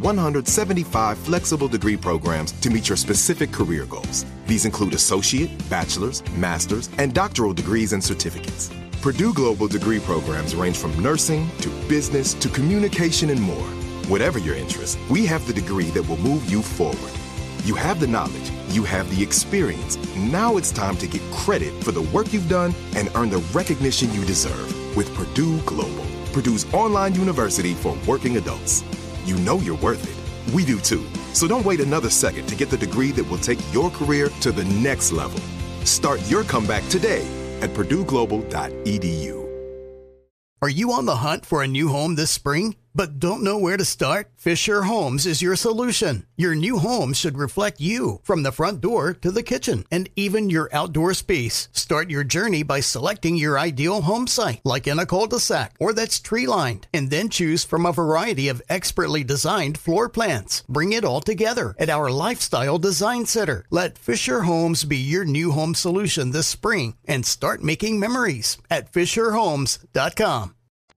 175 flexible degree programs to meet your specific career goals. These include associate, bachelor's, master's, and doctoral degrees and certificates. Purdue Global degree programs range from nursing to business to communication and more. Whatever your interest, we have the degree that will move you forward. You have the knowledge, you have the experience. Now it's time to get credit for the work you've done and earn the recognition you deserve with Purdue Global, Purdue's online university for working adults. You know you're worth it. We do too. So don't wait another second to get the degree that will take your career to the next level. Start your comeback today at purdueglobal.edu. Are you on the hunt for a new home this spring, but don't know where to start? Fisher Homes is your solution. Your new home should reflect you, from the front door to the kitchen, and even your outdoor space. Start your journey by selecting your ideal home site, like in a cul-de-sac or that's tree-lined, and then choose from a variety of expertly designed floor plans. Bring it all together at our Lifestyle Design Center. Let Fisher Homes be your new home solution this spring and start making memories at FisherHomes.com.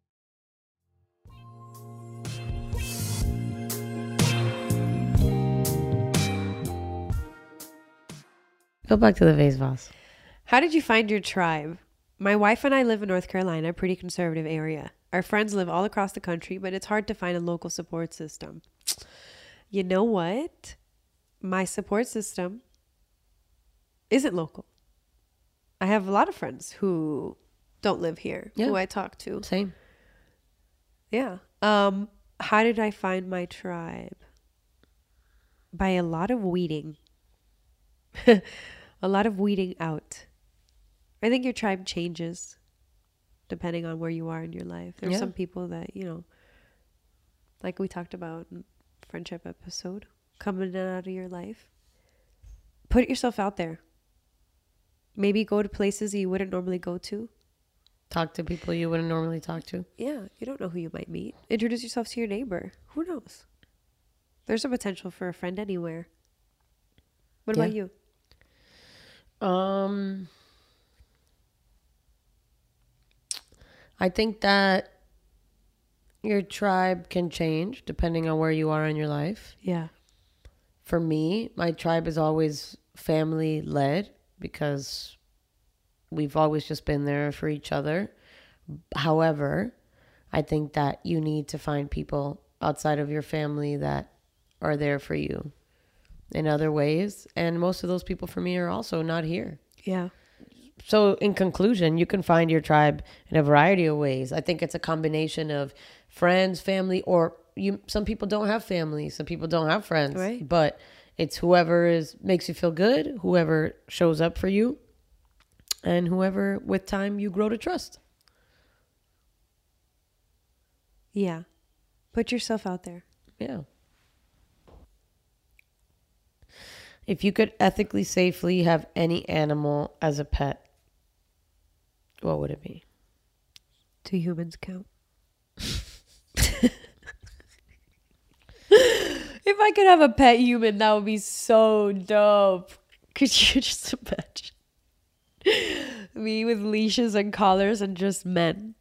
Go back to the vase vase. How did you find your tribe? My wife and I live in North Carolina, a pretty conservative area. Our friends live all across the country, but it's hard to find a local support system. You know what? My support system isn't local. I have a lot of friends who don't live here, who I talk to. Same. Yeah. How did I find my tribe? by a lot of weeding. A lot of weeding out. I think your tribe changes depending on where you are in your life. There's some people that, you know, like we talked about in friendship episode, coming in and out of your life. Put yourself out there. Maybe go to places you wouldn't normally go to. Talk to people you wouldn't normally talk to. Yeah, you don't know who you might meet. Introduce yourself to your neighbor. Who knows? There's a potential for a friend anywhere. What about you? I think that your tribe can change depending on where you are in your life. Yeah. For me, my tribe is always family led because we've always just been there for each other. However, I think that you need to find people outside of your family that are there for you in other ways. And most of those people for me are also not here. Yeah. So in conclusion, you can find your tribe in a variety of ways. I think it's a combination of friends, family, or some people don't have family. Some people don't have friends. Right. But it's whoever makes you feel good, whoever shows up for you, and whoever with time you grow to trust. Yeah. Put yourself out there. Yeah. If you could ethically safely have any animal as a pet, what would it be? 2 humans count. If I could have a pet human, that would be so dope. Could you just imagine me with leashes and collars and just men?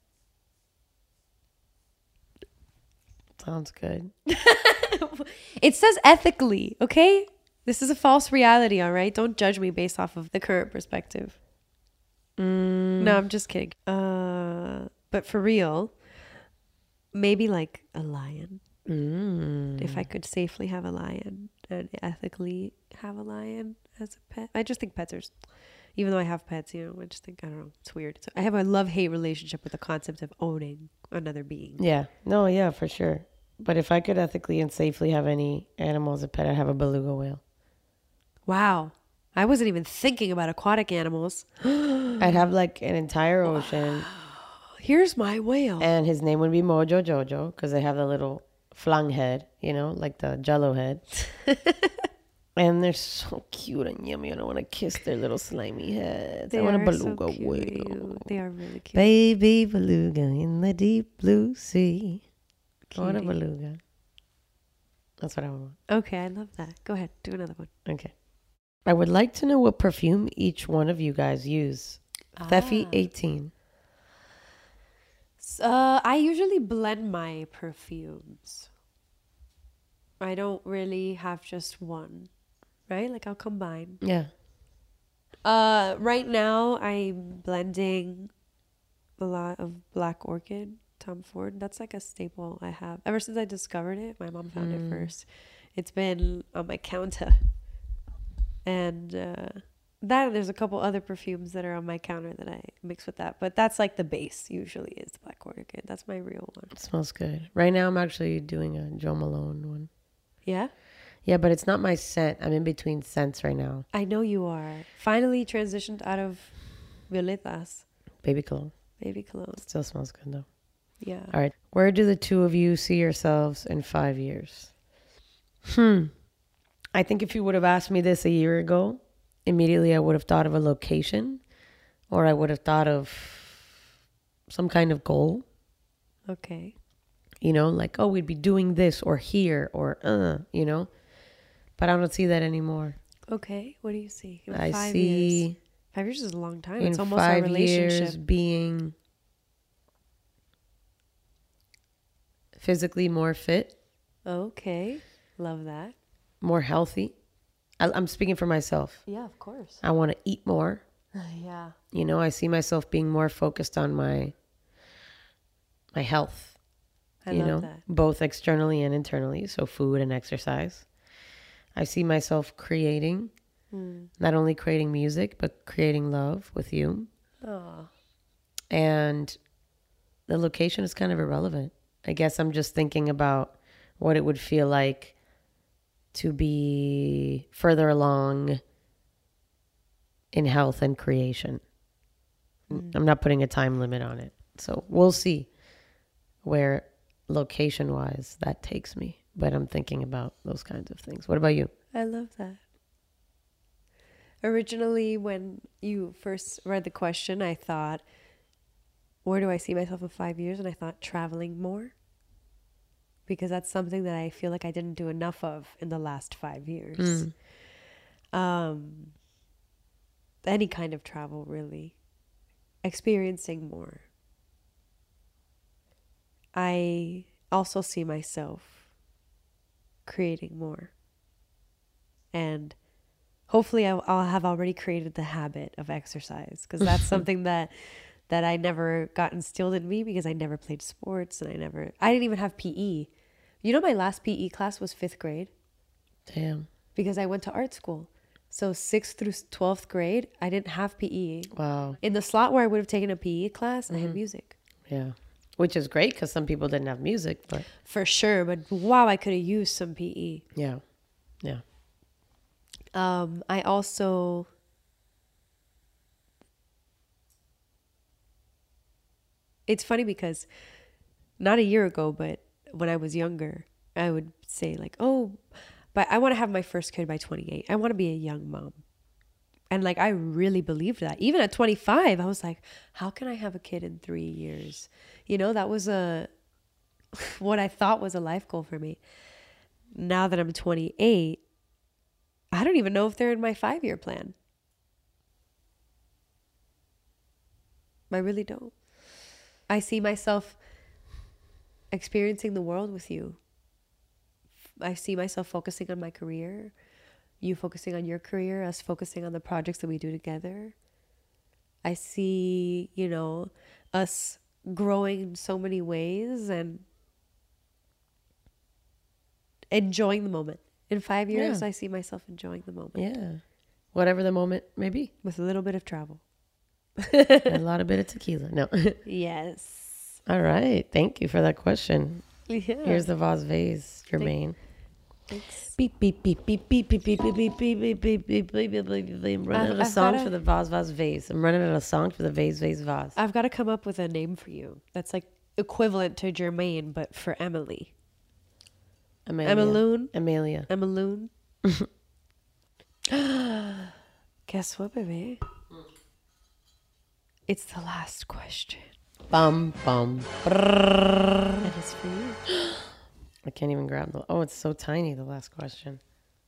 Sounds good. It says ethically, okay? This is a false reality, all right? Don't judge me based off of the current perspective. No, I'm just kidding. But for real, maybe like a lion. If I could safely have a lion and ethically have a lion as a pet. I just think pets are, even though I have pets, you know, I just think, I don't know, it's weird. So I have a love-hate relationship with the concept of owning another being. Yeah. No, yeah, for sure. But if I could ethically and safely have any animal as a pet, I'd have a beluga whale. Wow. I wasn't even thinking about aquatic animals. I'd have like an entire ocean. Here's my whale. And his name would be Mojo Jojo because they have the little flung head, you know, like the Jello head. And they're so cute and yummy. And I want to kiss their little slimy heads. I want a beluga whale. They are really cute. Baby beluga in the deep blue sea. I want a beluga. That's what I want. Okay, I love that. Go ahead. Do another one. Okay. I would like to know what perfume each one of you guys use. Steffi, 18. I usually blend my perfumes. I don't really have just one, right? Like I'll combine. Yeah. Right now I'm blending a lot of Black Orchid, Tom Ford. That's like a staple I have. Ever since I discovered it, my mom found it first. It's been on my counter. And there's a couple other perfumes that are on my counter that I mix with that. But that's like the base usually is the Black Orchid. That's my real one. It smells good. Right now I'm actually doing a Joe Malone one. Yeah? Yeah, but it's not my scent. I'm in between scents right now. I know you are. Finally transitioned out of Violetas. Baby cologne. Baby cologne. Still smells good though. Yeah. All right. Where do the two of you see yourselves in 5 years? I think if you would have asked me this a year ago, immediately I would have thought of a location or I would have thought of some kind of goal. Okay. You know, like, oh, we'd be doing this or here or, you know. But I don't see that anymore. Okay. What do you see? In I 5 see years. 5 years is a long time. In It's almost a 5 relationship. years being physically more fit. Okay. Love that. More healthy. I'm speaking for myself. Yeah, of course. I want to eat more. Yeah. You know, I see myself being more focused on my health. I you love know, that. both externally and internally. So food and exercise. I see myself creating, not only creating music, but creating love with you. Oh. And the location is kind of irrelevant. I guess I'm just thinking about what it would feel like to be further along in health and creation. I'm not putting a time limit on it. So we'll see where location-wise that takes me. But I'm thinking about those kinds of things. What about you? I love that. Originally, when you first read the question, I thought, where do I see myself in 5 years? And I thought traveling more. Because that's something that I feel like I didn't do enough of in the last 5 years. Any kind of travel, really. Experiencing more. I also see myself creating more. And hopefully I'll have already created the habit of exercise, because that's something that I never got instilled in me, because I never played sports and I didn't even have PE. You know, my last PE class was 5th grade. Damn. Because I went to art school. So 6th through 12th grade, I didn't have PE. Wow. In the slot where I would have taken a PE class, I had music. Yeah. Which is great because some people didn't have music, but. For sure. But wow, I could have used some PE. Yeah. Yeah. I also. It's funny because not a year ago, but when I was younger, I would say like, oh, but I want to have my first kid by 28. I want to be a young mom. And like, I really believed that. Even at 25, I was like, how can I have a kid in 3 years? You know, that was what I thought was a life goal for me. Now that I'm 28, I don't even know if they're in my 5-year plan. I really don't. I see myself experiencing the world with you. I see myself focusing on my career, you focusing on your career, us focusing on the projects that we do together. I see, you know, us growing in so many ways and enjoying the moment. In 5 years, I see myself enjoying the moment. Yeah. Whatever the moment may be. With a little bit of travel. A lot of bit of tequila. No. Yes. All right. Thank you for that question. Yeah. Here's the vase vase, Jermaine. Thanks. Beep, beep, beep, beep, beep, beep, beep, beep, beep, beep, beep, beep, beep, beep, beep, beep. I'm running out of songs for the vase vase vase. I'm running out of songs for the vase vase vase. I've got to come up with a name for you that's like equivalent to Jermaine, but for Emily. Amelia. Emaloon. Guess what, baby? It's the last question. Bum, bum. That is for you. I can't even grab the... Oh, it's so tiny, the last question.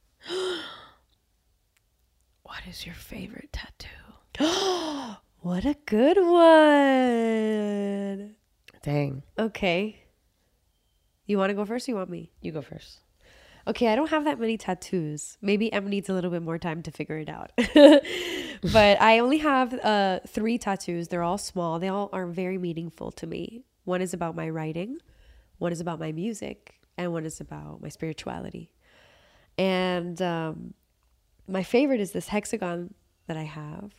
What is your favorite tattoo? What a good one. Dang. Okay. You want to go first or you want me? You go first. Okay, I don't have that many tattoos. Maybe Em needs a little bit more time to figure it out. But I only have 3 tattoos. They're all small. They all are very meaningful to me. One is about my writing. One is about my music. And one is about my spirituality. And my favorite is this hexagon that I have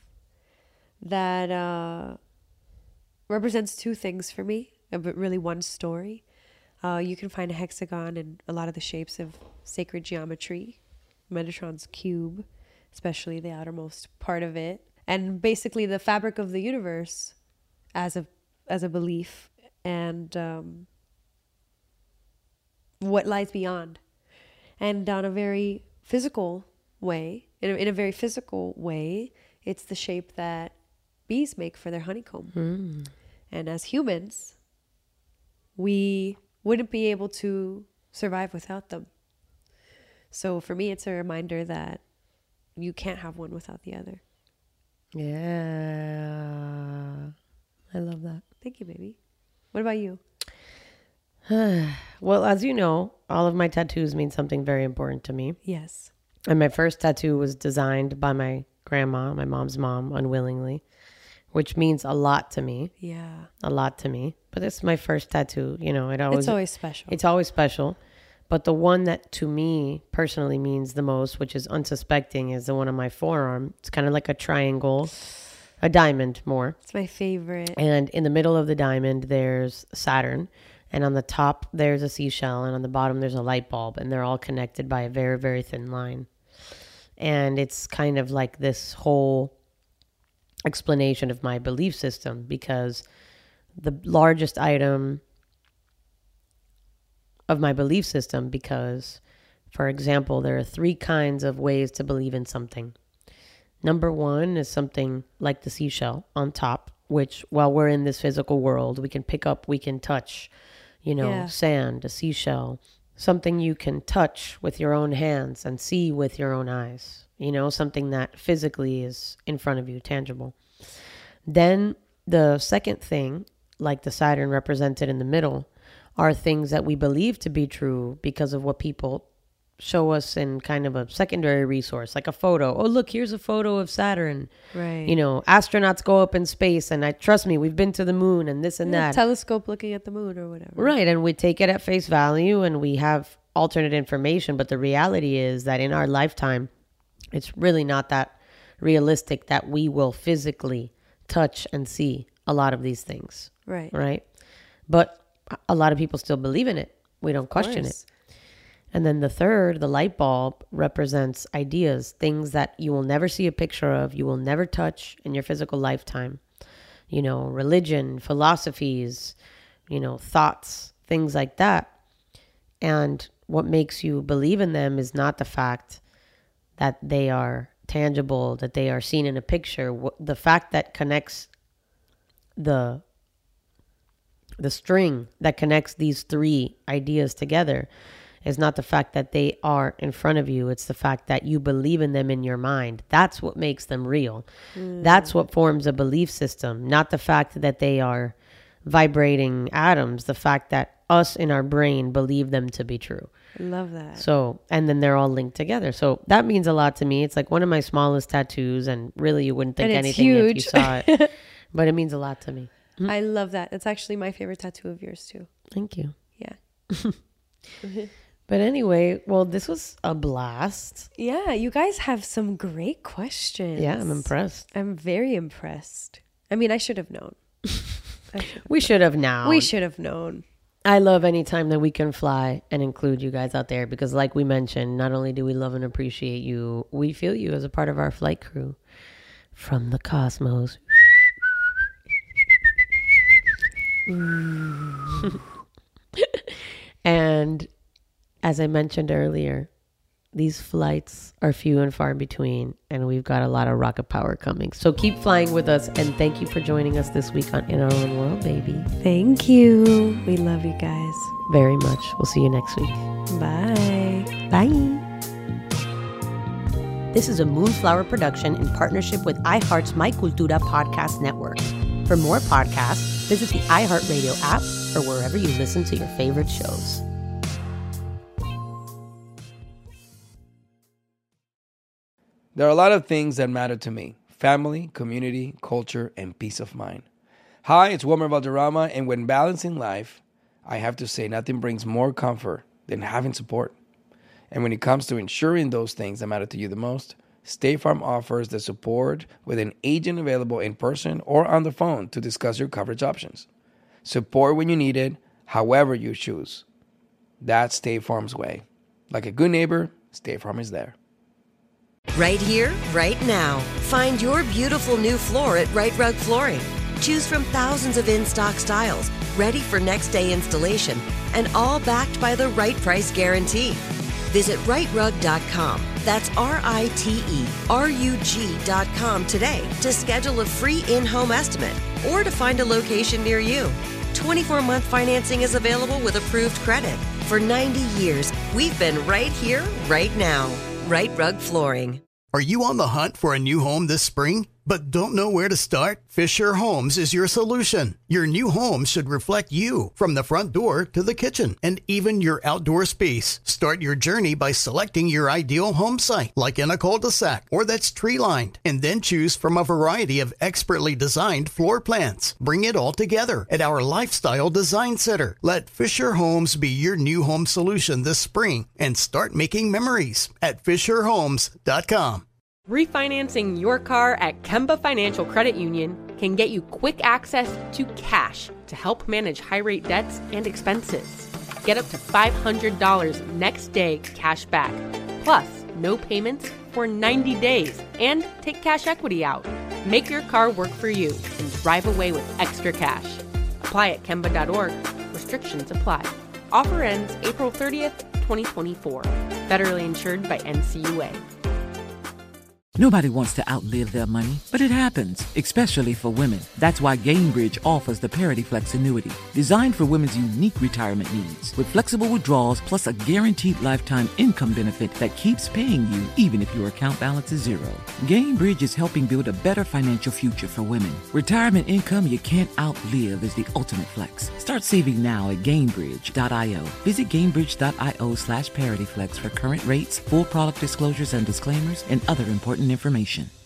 that represents 2 things for me, but really one story. You can find a hexagon in a lot of the shapes of sacred geometry, Metatron's cube, especially the outermost part of it, and basically the fabric of the universe as a belief, and what lies beyond. And on a very physical way, in a very physical way, it's the shape that bees make for their honeycomb. And as humans, we wouldn't be able to survive without them. So for me, it's a reminder that you can't have one without the other. Yeah. I love that. Thank you, baby. What about you? Well, as you know, all of my tattoos mean something very important to me. Yes. And my first tattoo was designed by my grandma, my mom's mom, unwillingly, which means a lot to me. Yeah. A lot to me. But it's my first tattoo. You know, it's always special. It's always special. But the one that to me personally means the most, which is unsuspecting, is the one on my forearm. It's kind of like a triangle, a diamond more. It's my favorite. And in the middle of the diamond, there's Saturn. And on the top, there's a seashell. And on the bottom, there's a light bulb. And they're all connected by a very, very thin line. And it's kind of like this whole explanation of my belief system, because the largest item of my belief system, because, for example, there are 3 kinds of ways to believe in something. Number 1 is something like the seashell on top, which while we're in this physical world, we can pick up, we can touch, sand, a seashell, something you can touch with your own hands and see with your own eyes, something that physically is in front of you, tangible. Then the second thing, like the Saturn represented in the middle, are things that we believe to be true because of what people show us in kind of a secondary resource, like a photo. Oh, look, here's a photo of Saturn. Right. Astronauts go up in space, and trust me, we've been to the moon and this and that. Telescope looking at the moon or whatever. Right. And we take it at face value and we have alternate information. But the reality is that in our lifetime, it's really not that realistic that we will physically touch and see a lot of these things. Right. Right. But a lot of people still believe in it. We don't question it. And then the third, the light bulb, represents ideas, things that you will never see a picture of, you will never touch in your physical lifetime. Religion, philosophies, thoughts, things like that. And what makes you believe in them is not the fact that they are tangible, that they are seen in a picture. The fact that connects the string that connects these 3 ideas together is not the fact that they are in front of you. It's the fact that you believe in them in your mind. That's what makes them real. That's what forms a belief system, not the fact that they are vibrating atoms, the fact that us in our brain believe them to be true. I love that. So, and then they're all linked together. So that means a lot to me. It's like one of my smallest tattoos, and really you wouldn't think anything if you saw it. But it means a lot to me. I love that. It's actually my favorite tattoo of yours too. Thank you. Yeah. But anyway, well, this was a blast. Yeah, you guys have some great questions. Yeah, I'm impressed. I'm very impressed. I mean, I should have known. We should have known. We should have known. I love any time that we can fly and include you guys out there, because like we mentioned, not only do we love and appreciate you, we feel you as a part of our flight crew from the cosmos. And as I mentioned earlier, these flights are few and far between, and we've got a lot of rocket power coming. So keep flying with us, and thank you for joining us this week on In Our Own World, baby. Thank you. We love you guys very much. We'll see you next week. Bye. Bye. This is a Moonflower production in partnership with iHeart's My Cultura podcast network. For more podcasts, visit the iHeartRadio app or wherever you listen to your favorite shows. There are a lot of things that matter to me: family, community, culture, and peace of mind. Hi, it's Wilmer Valderrama, and when balancing life, I have to say nothing brings more comfort than having support. And when it comes to ensuring those things that matter to you the most, State Farm offers the support with an agent available in person or on the phone to discuss your coverage options. Support when you need it, however you choose. That's State Farm's way. Like a good neighbor, State Farm is there. Right here, right now. Find your beautiful new floor at Right Rug Flooring. Choose from thousands of in-stock styles, ready for next day installation, and all backed by the right price guarantee. Visit rightrug.com. That's RITERUG.com today to schedule a free in-home estimate or to find a location near you. 24-month financing is available with approved credit. For 90 years, we've been right here, right now. Right Rug Flooring. Are you on the hunt for a new home this spring, but don't know where to start? Fisher Homes is your solution. Your new home should reflect you, from the front door to the kitchen, and even your outdoor space. Start your journey by selecting your ideal home site, like in a cul-de-sac or that's tree-lined, and then choose from a variety of expertly designed floor plans. Bring it all together at our Lifestyle Design Center. Let Fisher Homes be your new home solution this spring, and start making memories at FisherHomes.com. Refinancing your car at Kemba Financial Credit Union can get you quick access to cash to help manage high-rate debts and expenses. Get up to $500 next day cash back, plus no payments for 90 days, and take cash equity out. Make your car work for you and drive away with extra cash. Apply at Kemba.org. Restrictions apply. Offer ends April 30th, 2024. Federally insured by NCUA. Nobody wants to outlive their money, but it happens, especially for women. That's why Gainbridge offers the Parity Flex annuity, designed for women's unique retirement needs, with flexible withdrawals plus a guaranteed lifetime income benefit that keeps paying you even if your account balance is zero. Gainbridge is helping build a better financial future for women. Retirement income you can't outlive is the ultimate flex. Start saving now at Gainbridge.io. Visit Gainbridge.io/ParityFlex for current rates, full product disclosures and disclaimers, and other important information.